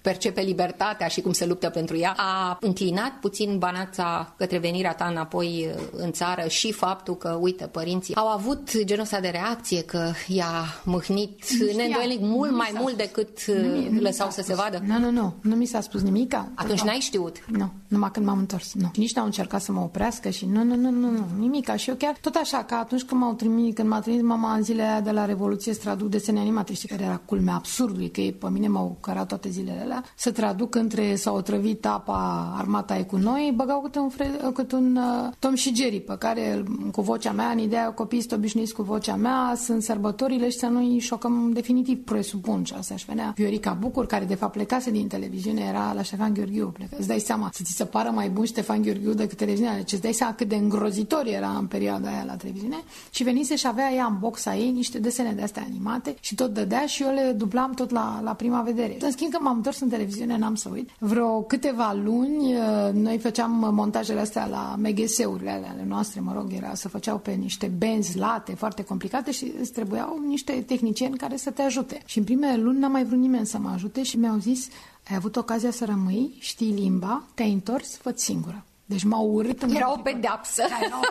percepe libertatea și cum se luptă pentru ea, a înclinat puțin banața către venirea ta înapoi în țară și faptul că, uite, părinții au avut genul ăsta de reacție că i-a mâhnit neîndoielnic mult decât lăsau să se vadă? Nu mi s-a spus nimic. Atunci n-ai știut? Nu, numai când m-am întors. Nu. Nici n-au încercat să mă oprească și nu, nimic. Și eu chiar tot așa, că atunci când m-a trimis mama în zilele aia de la Revoluție să traduc desene animate, știi care era culmea absurdului, că ei pe mine m-au cărat toate zilele alea, să traduc între s-a otrăvit apa, armata e cu noi, băgau câte un Tom și Jerry, pe care cu vocea mea, în ideea copiii sunt obișnuiți cu vocea mea, sunt sărbătorile și să nu-i șocăm definitiv, presupun. Și asta își venea Viorica Bucur, care de fapt plecase din televiziune, era la Ștefan Gheorghiu. Îți dai seama, să ți se pară mai bun Ștefan Gheorghiu decât televiziunea. Deci îți dai seama cât de îngrozitor era în perioada aia la televiziune. Și venise și avea ea în boxa ei niște desene de astea animate și tot dădea și eu le dublam tot la prima vedere. În schimb, că m-am întors în televiziune, n-am să uit. Vreo câteva luni noi făceam montajele astea la MGS-urile ale noastre, era să făceau pe niște benzi late foarte complicate și îți trebuiau niște tehnicieni care să te ajute. Și în primele luni n-a mai vrut nimeni să mă ajute și mi-au zis: ai avut ocazia să rămâi, știi limba, te-ai întors, fă-ți singură. Deci m-au urât. Era o pedeapsă.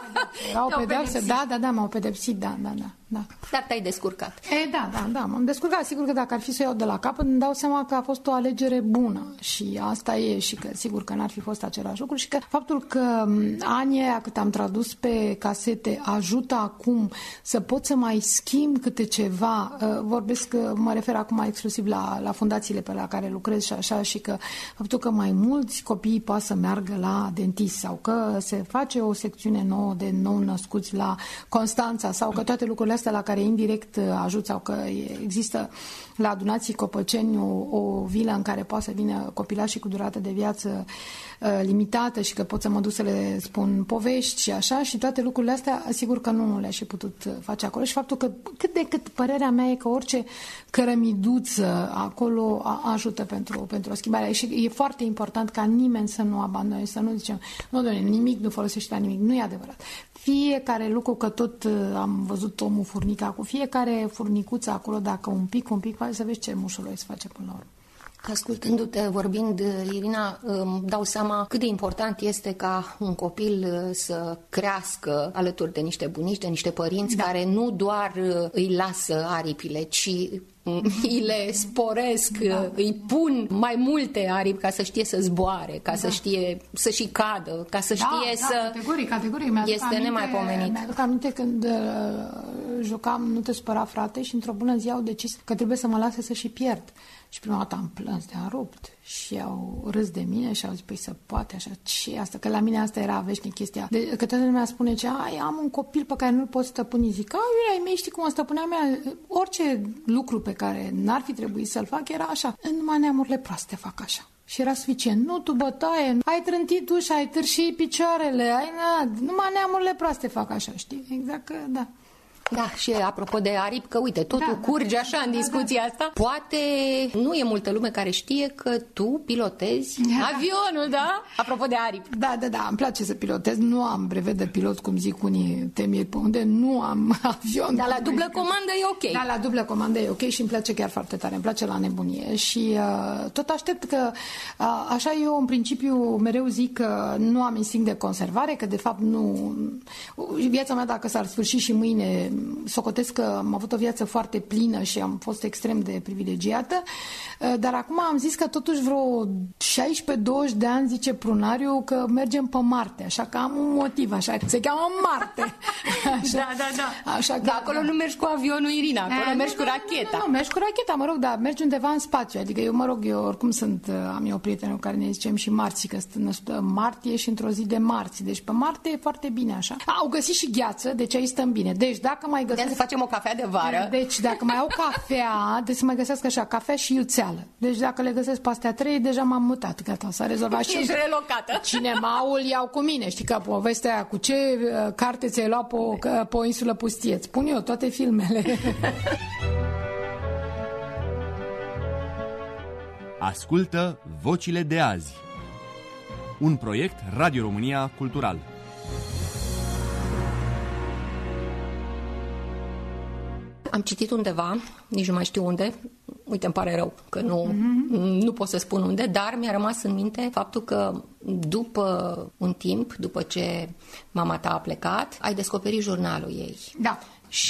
Era o pedeapsă, da, m-au pedepsit, da. Dar te-ai descurcat. Da, m-am descurcat. Sigur că dacă ar fi să iau de la capăt, îmi dau seama că a fost o alegere bună și asta e, și că sigur că n-ar fi fost același lucru și că faptul că anii aia cât am tradus pe casete ajută acum să pot să mai schimb câte ceva, mă refer acum exclusiv la fundațiile pe la care lucrez și așa, și că faptul că mai mulți copii poate să meargă la dentist sau că se face o secțiune nouă de nou-născuți la Constanța sau că toate lucrurile astea la care indirect ajut sau că există la Adunații Copăceni o vilă în care poate să vină copilașii cu durată de viață limitată și că pot să mă duc să le spun povești și așa, și toate lucrurile astea, sigur că nu le-aș fi putut face acolo și faptul că cât de cât părerea mea e că orice cărămiduță acolo ajută pentru o schimbare și e foarte important ca nimeni să nu abandone, să nu zicem nu, doamne, nimic nu folosește la nimic, nu e adevărat. Fiecare lucru, că tot am văzut omul furnica, cu fiecare furnicuță acolo, dacă un pic, să vezi ce mușul îi se face până la urmă. Ascultându-te vorbind, Irina, îmi dau seama cât de important este ca un copil să crească alături de niște bunici, de niște părinți care nu doar îi lasă aripile, ci îi le sporesc, îi pun mai multe aripi ca să știe să zboare, ca să știe să și cadă, ca să știe să... Categoric. Este nemaipomenit. Mi-aduc aminte când jucam Nu te spăra, frate, și într-o bună zi au decis că trebuie să mă lase să și pierd. Și prima dată am plâns de a rupt și au râs de mine și au zis, păi să poate așa, ce asta? Că la mine asta era veșnic chestia. Că toată lumea spune ce, am un copil pe care nu-l pot stăpâni. Zic, ai mei, știi cum o stăpânea mea? Orice lucru pe care n-ar fi trebuit să-l fac era așa. Numai neamurile proaste fac așa. Și era suficient. Nu, tu bătaie, ai trântit ușa, ai târșit picioarele, numai neamurile proaste fac așa, știi? Exact că, da. Da, și apropo de aripi, că uite, totul curge așa în discuția asta. Poate nu e multă lume care știe că tu pilotezi avionul, da? Apropo de aripi. Da, îmi place să pilotez. Nu am brevet de pilot, cum zic unii temiri pe unde, nu am avion. Dar la dublă comandă e ok. Da, la dublă comandă e ok și îmi place chiar foarte tare, îmi place la nebunie și tot aștept că așa eu în principiu mereu zic că nu am instinct de conservare, că de fapt nu... Viața mea, dacă s-ar sfârși și mâine, socotesc că am avut o viață foarte plină și am fost extrem de privilegiată, dar acum am zis că totuși vreo 16-20 de ani, zice Prunariu, că mergem pe Marte, așa că am un motiv, așa, se cheamă Marte. Așa, da. Așa că, acolo nu mergi cu avionul, Irina, acolo mergi cu racheta. Nu, mergi cu racheta, mă rog, dar mergi undeva în spațiu, adică eu oricum am eu o prietenă cu care ne zicem și marți, că martie și într-o zi de marți, deci pe Marte e foarte bine așa. Au găsit și gheață, deci aici stăm bine. Deci dacă mai găsesc... să facem o cafea de vară. Deci dacă mai au cafea, deci să mai găsesc așa, cafea și iuțeală. Deci dacă le găsesc pe astea 3, deja m-am mutat, gata, s-a rezolvat. Și ești relocată. Cinemaul iau cu mine, știi că povestea aia, cu ce carte ți-ai luat pe o insulă pustie. Îți spun eu toate filmele. Ascultă Vocile de azi. Un proiect Radio România Cultural. Am citit undeva, nici nu mai știu unde, uite, îmi pare rău că nu pot să spun unde, dar mi-a rămas în minte faptul că după un timp, după ce mama ta a plecat, ai descoperit jurnalul ei. Da.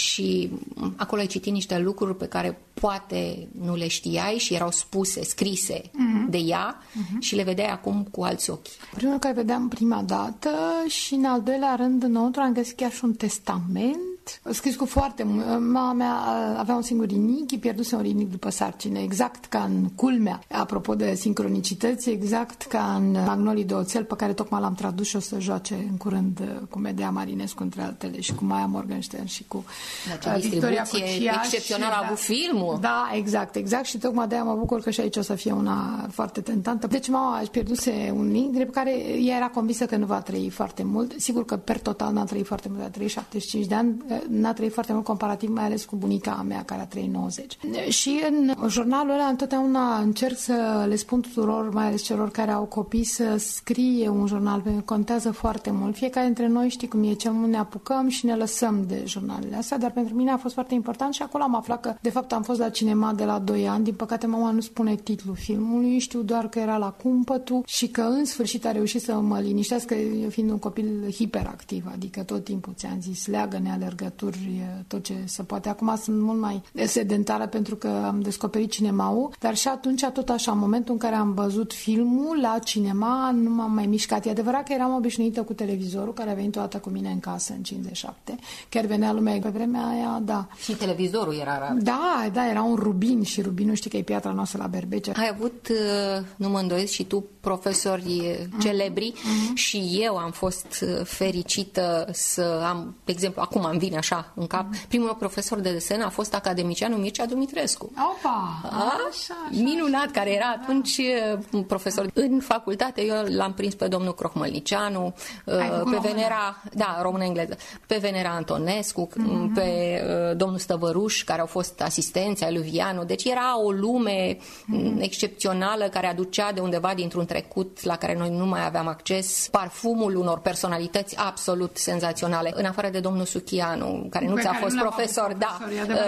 Și acolo ai citit niște lucruri pe care poate nu le știai și erau spuse, scrise de ea și le vedeai acum cu alți ochi. Primul care vedeam prima dată și în al doilea rând înăuntru am găsit chiar și un testament scris cu foarte mult. Mama mea avea un singur rinichi, pierduse un rinichi după sarcină, exact ca în Culmea, apropo de sincronicități, exact ca în Magnolii de oțel, pe care tocmai l-am tradus și o să joace în curând cu Medea Marinescu, între altele, și cu Maia Morgenstern și cu Victoria Cociaș. Excepțional a avut filmul. Da, exact. Și tocmai de-aia mă bucur că și aici o să fie una foarte tentantă. Deci mama își pierduse un rinichi, drept care ea era convinsă că nu va trăi foarte mult. Sigur că per total n-a trăit foarte mult, a trăit 75 de ani, n-a trăit foarte mult comparativ, mai ales cu bunica mea, care a trăit 90. Și în jurnalul ăla întotdeauna încerc să le spun tuturor, mai ales celor care au copii, să scrie un jurnal, pentru că contează foarte mult. Fiecare dintre noi, știi cum e, cel mult ne apucăm și ne lăsăm de jurnalele astea, dar pentru mine a fost foarte important și acolo am aflat că, de fapt, am fost la cinema de la 2 ani. Din păcate, mama nu spune titlul filmului, știu doar că era la Cumpătul și că, în sfârșit, a reușit să mă liniștească, eu fiind un copil hiperactiv, adică tot timpul ți-am zis, leagă-ne, alergături, tot ce se poate. Acum sunt mult mai sedentară pentru că am descoperit cinemaul, dar și atunci, tot așa, în momentul în care am văzut filmul la cinema, nu m-am mai mișcat. E adevărat că eram obișnuită cu televizorul, care a venit o dată cu mine în casă în 57. Chiar venea lumea pe vremea aia, da. Și televizorul era rar. Da, era un Rubin și Rubinul, știi că e piatra noastră la Berbece. Ai avut, nu mă îndoiesc, și tu profesori celebri și eu am fost fericită să am, de exemplu, acum îmi vine așa în cap, primul profesor de desen a fost academicianul Mircea Dumitrescu. Opa! Așa. Minunat, care era atunci profesor. În facultate eu l-am prins pe domnul Crohmălnicianu, pe Venera, da, română-engleză, pe Venera Antonescu, pe domnul Stăvăruș, care au fost asistenți ai lui Vianu. Deci era o lume excepțională care aducea de undeva dintr-un trecut la care noi nu mai aveam acces, parfumul unor personalități absolut senzaționale. În afară de domnul Suchianu, care nu ți-a fost profesor, da.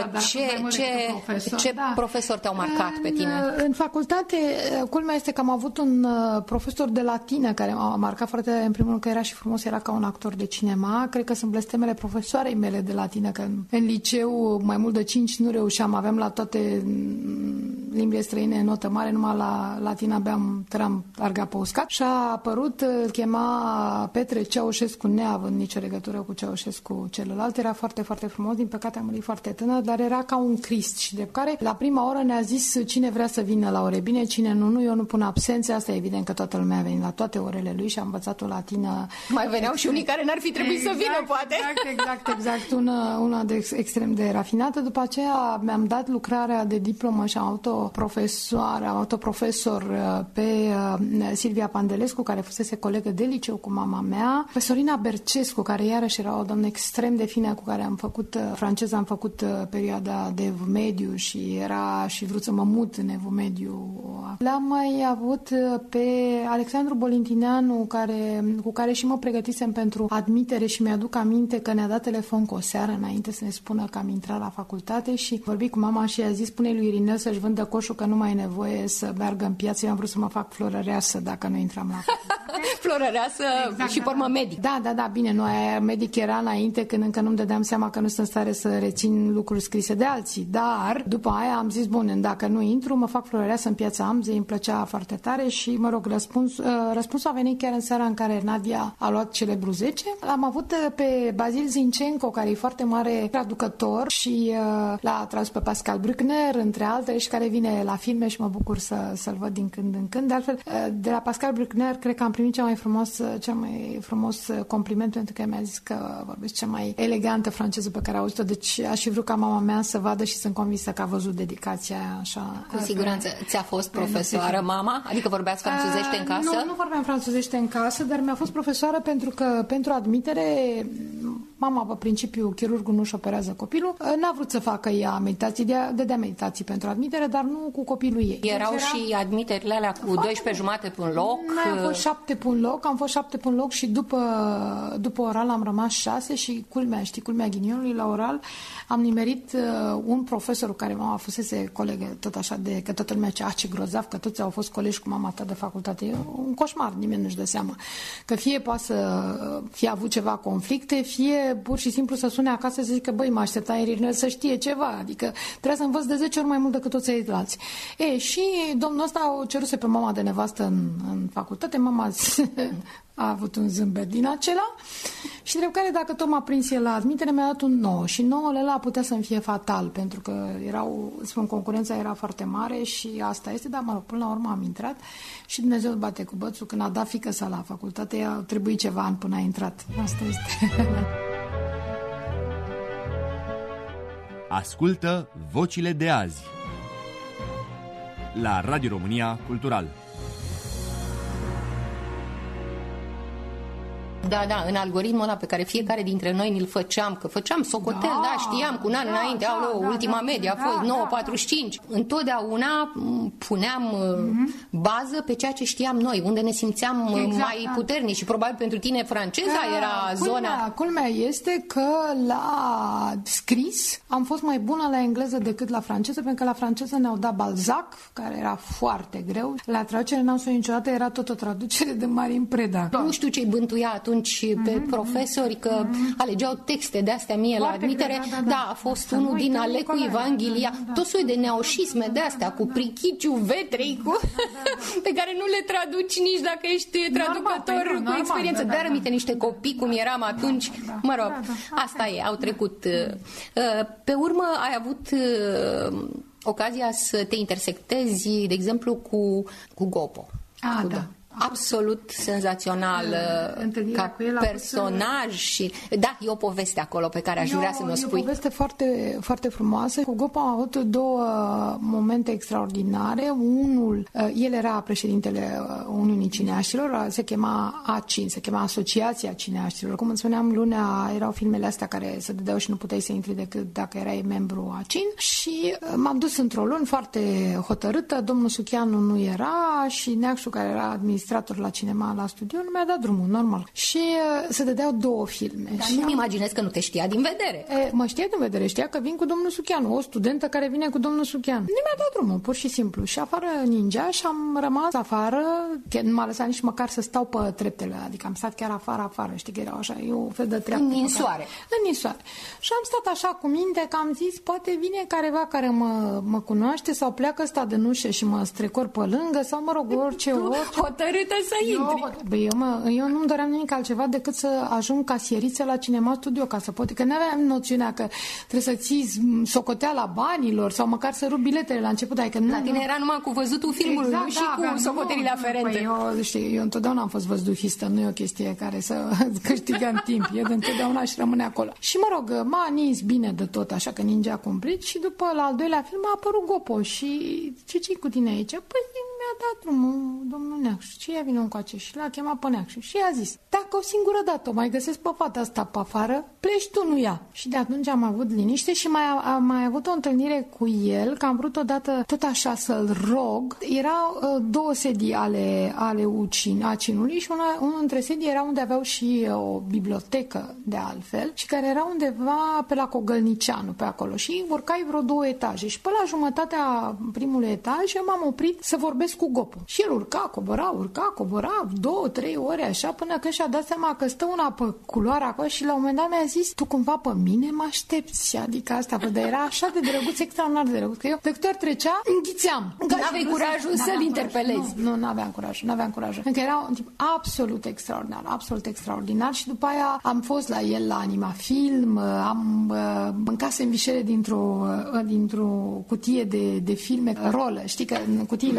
Ce profesori te-au marcat pe tine? În facultate, culmea este că am avut un profesor de latină care m-a marcat foarte, în primul rând, că era și frumos, era ca un actor de cinema. Cred că sunt blestemele profesoarei mele de latină, că în liceu mai mult de 5 nu reușeam, aveam la toate limbile străine notă mare, numai la latină abia tăram larga pe uscat. Și a apărut, îl chema Petre Ceaușescu, neavând nicio legătură cu Ceaușescu celălalt. Era foarte, foarte frumos, din păcate a murit foarte tânăr, dar era ca un Crist și de care la prima oră ne-a zis cine vrea să vină la ore bine, cine nu, eu nu pun absențe, asta e evident că toată lumea a venit la toate orele lui și a învățat o latină. Mai veneau și unii care n-ar fi trebuit să vină, poate. Exact, una extrem de rafinată. După aceea mi-am dat lucrarea de diplomă și am avut o profesor pe Silvia Pandelescu, care fusese colegă de liceu cu mama mea, pe Sorina Bercescu, care iarăși era o doamnă extrem de fină, cu care am făcut franceză, am făcut perioada de Evul Mediu și era și vrut să mă mut în Evul Mediu. L-am mai avut pe Alexandru Bolintineanu, cu care și mă pregătisem pentru admitere și mi-aduc aminte că ne-a dat telefon cu o seară înainte să ne spună că am intrat la facultate și vorbi cu mama și i-a zis, spune lui Irinel să-și vândă coșul că nu mai e nevoie să meargă în piață. Eu am vrut să mă fac florăreasă dacă nu intram la facultate. Florăreasă exact, și formă medic. Da, bine, nu, medic era înainte, când încă nu-mi dădeam seama că nu sunt în stare să rețin lucruri scrise de alții, dar după aia am zis, bun, dacă nu intru, mă fac florăreasă în Piața Amzei, îmi plăcea foarte tare și, mă rog, răspunsul a venit chiar în seara în care Nadia a luat Celebru 10. L-am avut pe Bazil Zincenco, care e foarte mare traducător și l-a tradus pe Pascal Bruckner, între altele, și care vine la filme și mă bucur să-l văd din când în când. De altfel, de la Pascal Bruckner, cred că am primit cel mai frumos compliment, pentru că mi-a zis că vorbesc cea mai elegantă franceză pe care a auzit-o, deci aș fi vrut ca mama mea să vadă și sunt convinsă că a văzut dedicația așa. Cu siguranță. Ți-a fost profesoară mama? Adică vorbeați franțuzește în casă? Nu vorbeam franțuzește în casă, dar mi-a fost profesoară pentru că pentru admitere Mama, pe principiu, chirurgul nu-și operează copilul. N-a vrut să facă ea meditații, dădea meditații pentru admitere, dar nu cu copilul ei. Erau și admiterile alea cu 12 jumate pe un loc? Noi am fost 7 pe un loc, și după oral am rămas 6 și culmea ghinionului, la oral am nimerit un profesor care mama fusese colegă, tot așa, că toată lumea zicea, ce grozav, că toți au fost colegi cu mama ta de facultate. E un coșmar, nimeni nu-și dă seama. Că fie poate să fie avut ceva conflicte, fie pur și simplu să sune acasă să zică, băi, mă aștepta Irinel să știe ceva, adică trebuie să învăț de 10 ori mai mult decât toți ceilalți. Și domnul ăsta o ceruse pe mama de nevastă în facultate, mama a avut un zâmbet din acela și drept care, dacă tot m-a prins el la admitere, mi-a dat un 9 și 9 ăla putea să-mi fie fatal, pentru că concurența era foarte mare și asta este, dar mă rog, până la urmă am intrat și Dumnezeu bate cu bățul. Când a dat fiică sa la facultate, a trebuit ceva ani până a intrat. Asta este. Ascultă Vocile de azi la Radio România Cultural. Da, în algoritmul ăla pe care fiecare dintre noi ni-l făceam, că făceam socotel, știam cu un an înainte, ultima medie a fost 9,45. Întotdeauna puneam bază pe ceea ce știam noi, unde ne simțeam mai puternici și probabil pentru tine franceza era zona... Culmea este că la scris am fost mai bună la engleză decât la franceză, pentru că la franceză ne-au dat Balzac, care era foarte greu. La traducere n-am spus niciodată, era tot o traducere de Marin Preda. Nu știu ce-i bântuia atunci pe profesori, că alegeau texte de-astea mie la admitere. Da, a fost unul din Alecu Evanghelia, tot soi de neoșisme de-astea, cu prichiciu vetrei, pe care nu le traduci nici dacă ești traducător cu experiență. Dar rămite niște copii cum eram atunci. Mă rog, asta e, au trecut. Pe urmă ai avut ocazia să te intersectezi, de exemplu, cu Gopo. Da. Absolut senzațional ca personaj și da, e o poveste acolo pe care aș vrea să ne o spui. E o poveste foarte, foarte frumoasă. Cu Gopo am avut 2 momente extraordinare. Unul, el era președintele Uniunii Cineaștilor, se chema ACIN, se chema Asociația Cineaștilor. Cum îți spuneam, lunea erau filmele astea care se dădeau și nu puteai să intri decât dacă erai membru ACIN și m-am dus într-o lună foarte hotărâtă, domnul Sucheanu nu era și Neacșu, care era administrator la cinema la studio, nu mi-a dat drumul, normal. Și se dădeau 2 filme. Dar nu-mi imaginez că nu te știa din vedere. Mă știa din vedere, știa că vin cu domnul Sucheanu, o studentă care vine cu domnul Sucheanu. Nu mi-a dat drumul, pur și simplu. Și afară ningea și am rămas afară, că nu m-a lăsat nici măcar să stau pe treptele, adică am stat chiar afară, știi că era așa, eu o fel de treaptă. În ninsoare. În ninsoare. Și am stat așa cu minte că am zis, poate vine careva care mă cunoaște sau pleacă ăsta de nușe și mă strecor pe lângă sau mă rog, orice. Hotărâtă să intri. Eu nu-mi doream nimic altceva decât să ajung casieriță la Cinema Studio, ca să pot, că n-aveam noțiunea că trebuie să ții socoteala banilor sau măcar să rup biletele la început. Adică la tine era numai cu văzutul filmului, nu și cu socotelile aferente. Eu întotdeauna am fost văzduhistă, nu e o chestie care să câștigăm timp, e de întotdeauna și rămâne acolo. Și mă rog, m-a nins bine de tot, așa că ninja cumplit și după la al 2-lea film a apărut Gopo și ce-i cu tine aici? Păi mi-a dat drumul domnul Neacșu. Și ea vine încoace și l-a chemat pe Neacșu. Și i-a zis, dacă o singură dată o mai găsesc pe fata asta pe afară, pleci tu, nu ea. Și de atunci am avut liniște și am mai avut o întâlnire cu el, că am vrut odată tot așa să-l rog. Erau 2 sedii ale ACIN-ului și unul dintre sedii era unde aveau și o bibliotecă de altfel și care era undeva pe la Cogălnicianu, pe acolo. Și urcai vreo 2 etaje și pe la jumătatea primului etaj eu m-am oprit să vorbesc cu Gopo. Și el urca, cobora 2-3 ore așa până când și-a dat seama că stă una pe culoare acolo și la un moment dat mi-a zis, tu cumva pe mine mă aștepți, adică asta, dar era așa de drăguț, extraordinar de drăguț, că eu de câte ori trecea, înghițeam. N-aveai curajul să-l interpelezi. Nu, n-aveam curajul. Pentru că era un tip absolut extraordinar și după aia am fost la el la Animafilm, am mâncat sandvișele dintr-o cutie de filme rolă, știi că în cutiile astea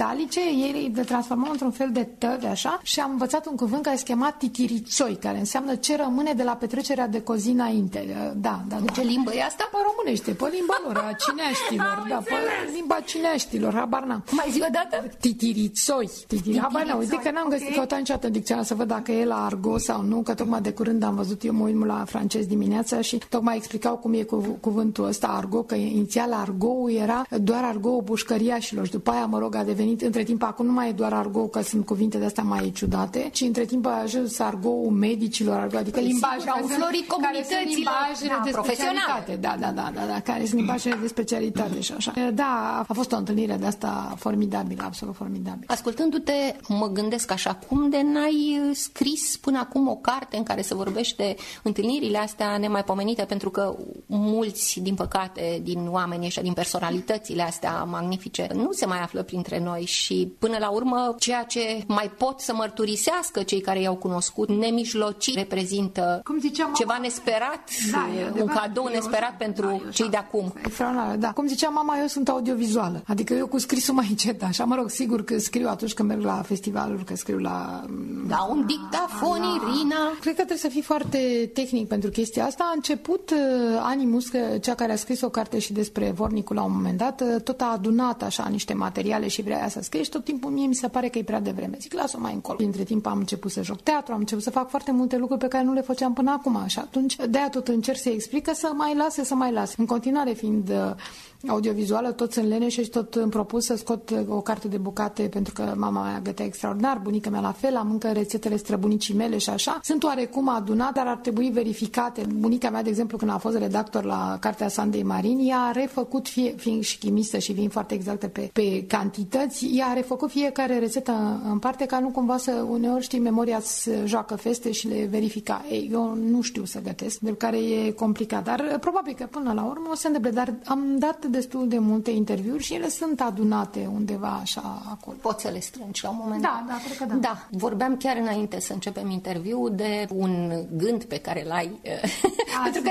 metalice, ei le transformau într-un fel de tăvi, așa, și am învățat un cuvânt care se chema titirițoi, care înseamnă ce rămâne de la petrecerea de cozi înainte. Da. Ce limbă e asta? Pe românește, pe limba lor, a cineștilor, pe limba cineștilor, habar n-am. Mai zi o dată? Titirițoi. Habar n-am, uite că n-am găsit căutat niciodată în dicționar să văd dacă e la argot sau nu, că tocmai de curând am văzut, eu mă uit la francez dimineața și tocmai explicau cum e cuvântul ăsta argot, că inițial argot era doar argot pușcăriașilor și după aia, mă rog, a devenit, între timp, acum nu mai e doar argot, că sunt cuvinte de astea mai ciudate, ci între timp a ajuns argot medicilor, adică limbajele au înflorit comunitățile de specialitate. Da, care sunt limbajele de specialitate și așa. Da, a fost o întâlnire de asta formidabilă, absolut formidabilă. Ascultându-te, mă gândesc așa, cum de n-ai scris până acum o carte în care se vorbește întâlnirile astea nemaipomenite, pentru că mulți, din păcate, din oamenii ăștia, din personalitățile astea magnifice, nu se mai află printre noi și până la urmă ceea ce mai pot să mărturisească cei care i-au cunoscut nemijlocit reprezintă ceva nesperat, un cadou nesperat pentru cei de acum. Da. Cum zicea mama, eu sunt audiovizuală, adică eu cu scrisul mai încet, așa, mă rog, sigur că scriu atunci când merg la festivaluri, că scriu la un dictafon, Irina. Cred că trebuie să fii foarte tehnic pentru chestia asta. A început Animus, cea care a scris o carte și despre Vornicul la un moment dat, tot a adunat așa niște materiale și vrea să scrie și tot timpul mie mi se pare că e prea devreme. Zic, las-o mai încolo. Între timp am început să joc teatru, am început să fac foarte multe lucruri pe care nu le făceam până acum și atunci de-aia tot încerc să explic să mai lase. În continuare fiind audiovizuală, tot sunt leneșe și tot îmi propus să scot o carte de bucate pentru că mama mea gătea extraordinar, bunica mea la fel, am încă rețetele străbunicii mele și așa. Sunt oarecum adunate, dar ar trebui verificate. Bunica mea, de exemplu, când a fost redactor la cartea Sandei Marin, ea a refăcut, fiind și chimistă și fiind foarte exactă pe cantități, ea a refăcut fiecare rețetă în parte ca nu cumva să, uneori, știi, memoria îți joacă feste și le verifica. Ei, eu nu știu să gătesc, de care e complicat, dar probabil că până la urmă o să întâmple, dar am dat destul de multe interviuri și ele sunt adunate undeva așa acolo. Poți să le strângi la un moment dat? Da, cred că da. Da, vorbeam chiar înainte să începem interviul de un gând pe care l-ai, pentru că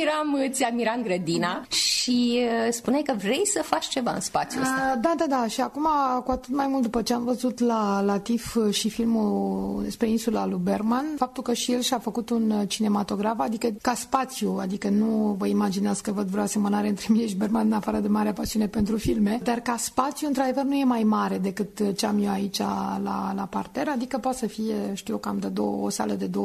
ți admiram grădina și spuneai că vrei să faci ceva în spațiul ăsta. Da, și acum cu atât mai mult după ce am văzut la TIF și filmul despre insula lui Bergman, faptul că și el și-a făcut un cinematograf, adică ca spațiu, adică nu vă imaginați că văd vreo asemănare între mine și Bergman, în afară de mare pasiune pentru filme, dar ca spațiu, într-adevăr, nu e mai mare decât ce am eu aici la parter, adică poate să fie, știu eu, cam de o sală de 20-25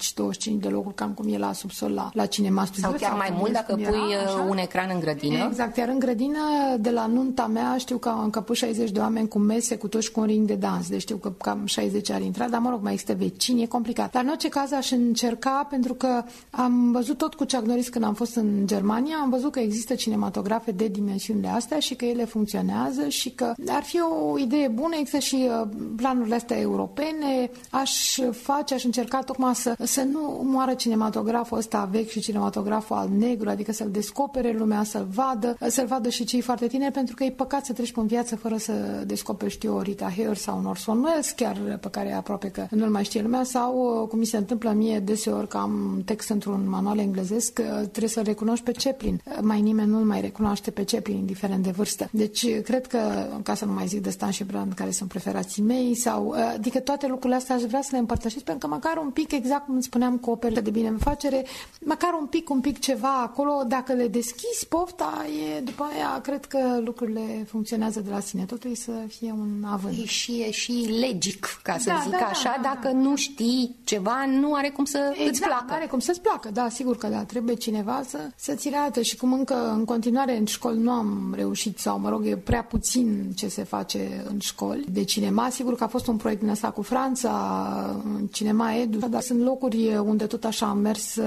de locuri, cam cum e la subsol la cinema studio. Sau chiar mai mult dacă pui un ecran în grădină. Exact, iar în grădină, de la nunta mea, știu că am încăput 60 de oameni cu mese, cu toți cu un ring de dans, deci știu că cam 60 ar intra, dar mă rog, mai există vecini, e complicat. Dar în orice caz aș încerca, pentru că am văzut tot cu Chuck Norris când am fost în Germania, am văzut că există cinematografe de dimensiunile astea și că ele funcționează și că ar fi o idee bună, există și planurile astea europene, aș încerca tocmai să nu moară cinematograful ăsta vechi și cinematograful al negru, adică să-l descopere lumea, să-l vadă și cei foarte tineri, pentru că e păcat să treci pe viață fără să descoperi, știu, Rita Hayworth sau un Orson Welles, chiar pe care aproape că nu-l mai știe lumea, sau cum mi se întâmplă mie deseori că am text într-un manual englezesc, trebuie să recunoști pe Chaplin. Mai nimeni nu-l mai recunoaște pe Chaplin, indiferent de vârstă. Deci, cred că, ca să nu mai zic de Stan și Brand, care sunt preferații mei, sau, adică toate lucrurile astea aș vrea să le împărtășesc, pentru că măcar un pic, exact cum spuneam, cu opere de binefacere, măcar un pic ceva acolo, dacă le deschizi pofta, după aia, cred că lucrurile funcționează de la sine. Totul e să fie un avânt. E și legic, ca să zic așa, dacă nu știi ceva, nu are cum să îți placă. Nu are cum să-ți placă, da, sigur că da, trebuie cineva să-ți arate și cum încă în continuare în școli nu am reușit, sau mă rog, e prea puțin ce se face în școli de cinema. Sigur că a fost un proiect din ăsta cu Franța, Cinema Edu, dar sunt locuri unde tot așa am mers,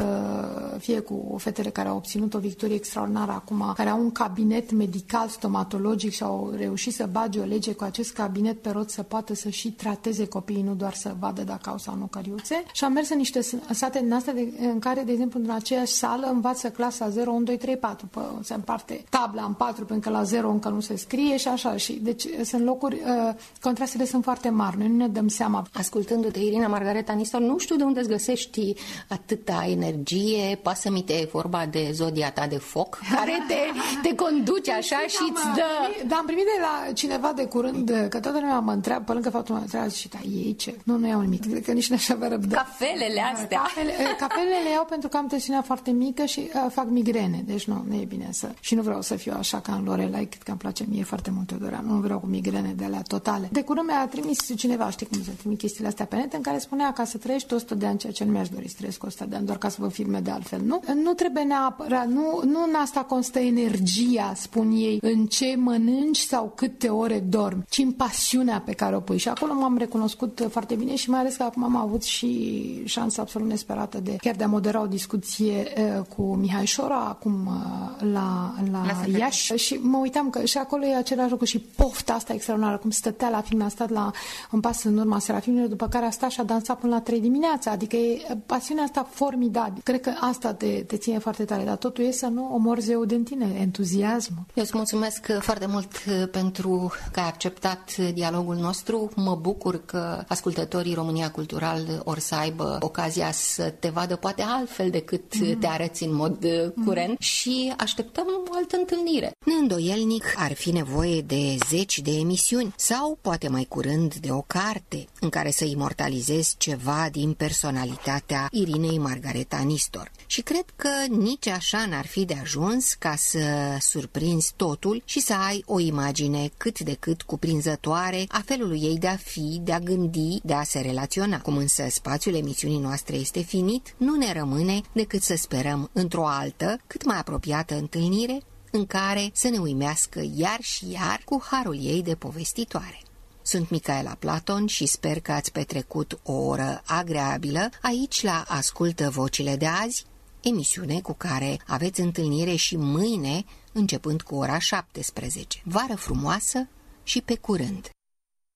fie cu fetele care au obținut o victorie extraordinară acum, care au un cabinet medical stomatologic și au reușit să bage o lege cu acest cabinet pe rot să poată să și trateze copiii, nu doar să vadă dacă au sau nu căriuțe. Și am mers în niște sate din astea în care, de exemplu, în aceeași sală învață clasa 0, 1, 2, 3, 4. Se împarte tabla în 4 pentru că la 0 încă nu se scrie și așa. Și deci sunt locuri, contrastele sunt foarte mari. Noi nu ne dăm seama. Ascultându-te, Irina Margareta Nistor, nu știu de unde îți găsești atâta energie. Pasă-mi-te, e vorba de zodia ta de foc, care te conduce așa și îți dă... Dar am primit de la cineva de curând, că toată lumea mă întreabă, pe lângă faptul mă întreabă și ei ce? Nu iau nimic, cred că nici n-aș avea răbdare. Cafelele astea. Cafelele le iau pentru că am tensiunea foarte mică și fac migrene, deci nu e bine să... Și nu vreau să fiu așa ca în Lorelai, cât că îmi place mie foarte mult Teodoran, nu vreau cu migrene de alea totale. De curând mi-a trimis cineva, știi cum să trimit chestiile astea pe net, în care spunea ca să trăiești 100 de ani, ceea ce nu mi-aș dori să trăiesc 100 de ani, doar ca să vă filme de altfel, nu? Nu trebuie neapărat, nu în asta constă energia, spun ei, în ce mănânci sau câte ore dormi, ci în pasiunea pe care o pui. Și acolo m-am recunoscut foarte bine și mai ales că acum am avut și șansa absolut nesperată chiar de a modera o discuție cu Mihai Șora, acum la Iași. Și mă uitam că și acolo e același lucru și pofta asta extraordinară, cum stătea la film, a stat în pas în urma Serafimilor, după care a stat și a dansat până la 3 dimineața. Adică e pasiunea asta formidabilă. Cred că asta te ține foarte tare, dar totul e să nu omori zeul din tine, entuziasmul. Eu îți mulțumesc foarte mult pentru că ai acceptat dialogul nostru. Mă bucur că ascultătorii România Cultural or să aibă ocazia să te vadă poate altfel decât te arăți în mod curent și așteptăm o altă întâlnire. Neîndoielnic ar fi nevoie de 10 de emisiuni sau poate mai curând de o carte în care să imortalizezi ceva din personalitatea Irinei Margareta Nistor. Și cred că nici așa n-ar fi de ajuns ca să surprinzi totul și să ai o imagine cât de cât cuprinzătoare a felului ei de a fi, de a gândi, de a se relaționa. Cum însă spațiul emisiunii noastre este finit, nu ne rămâne decât să sperăm într-o altă, cât mai apropiată întâlnire, în care să ne uimească iar și iar cu harul ei de povestitoare. Sunt Micaela Platon și sper că ați petrecut o oră agreabilă aici la Ascultă Vocile de azi, emisiune cu care aveți întâlnire și mâine, începând cu ora 17. Vară frumoasă și pe curând!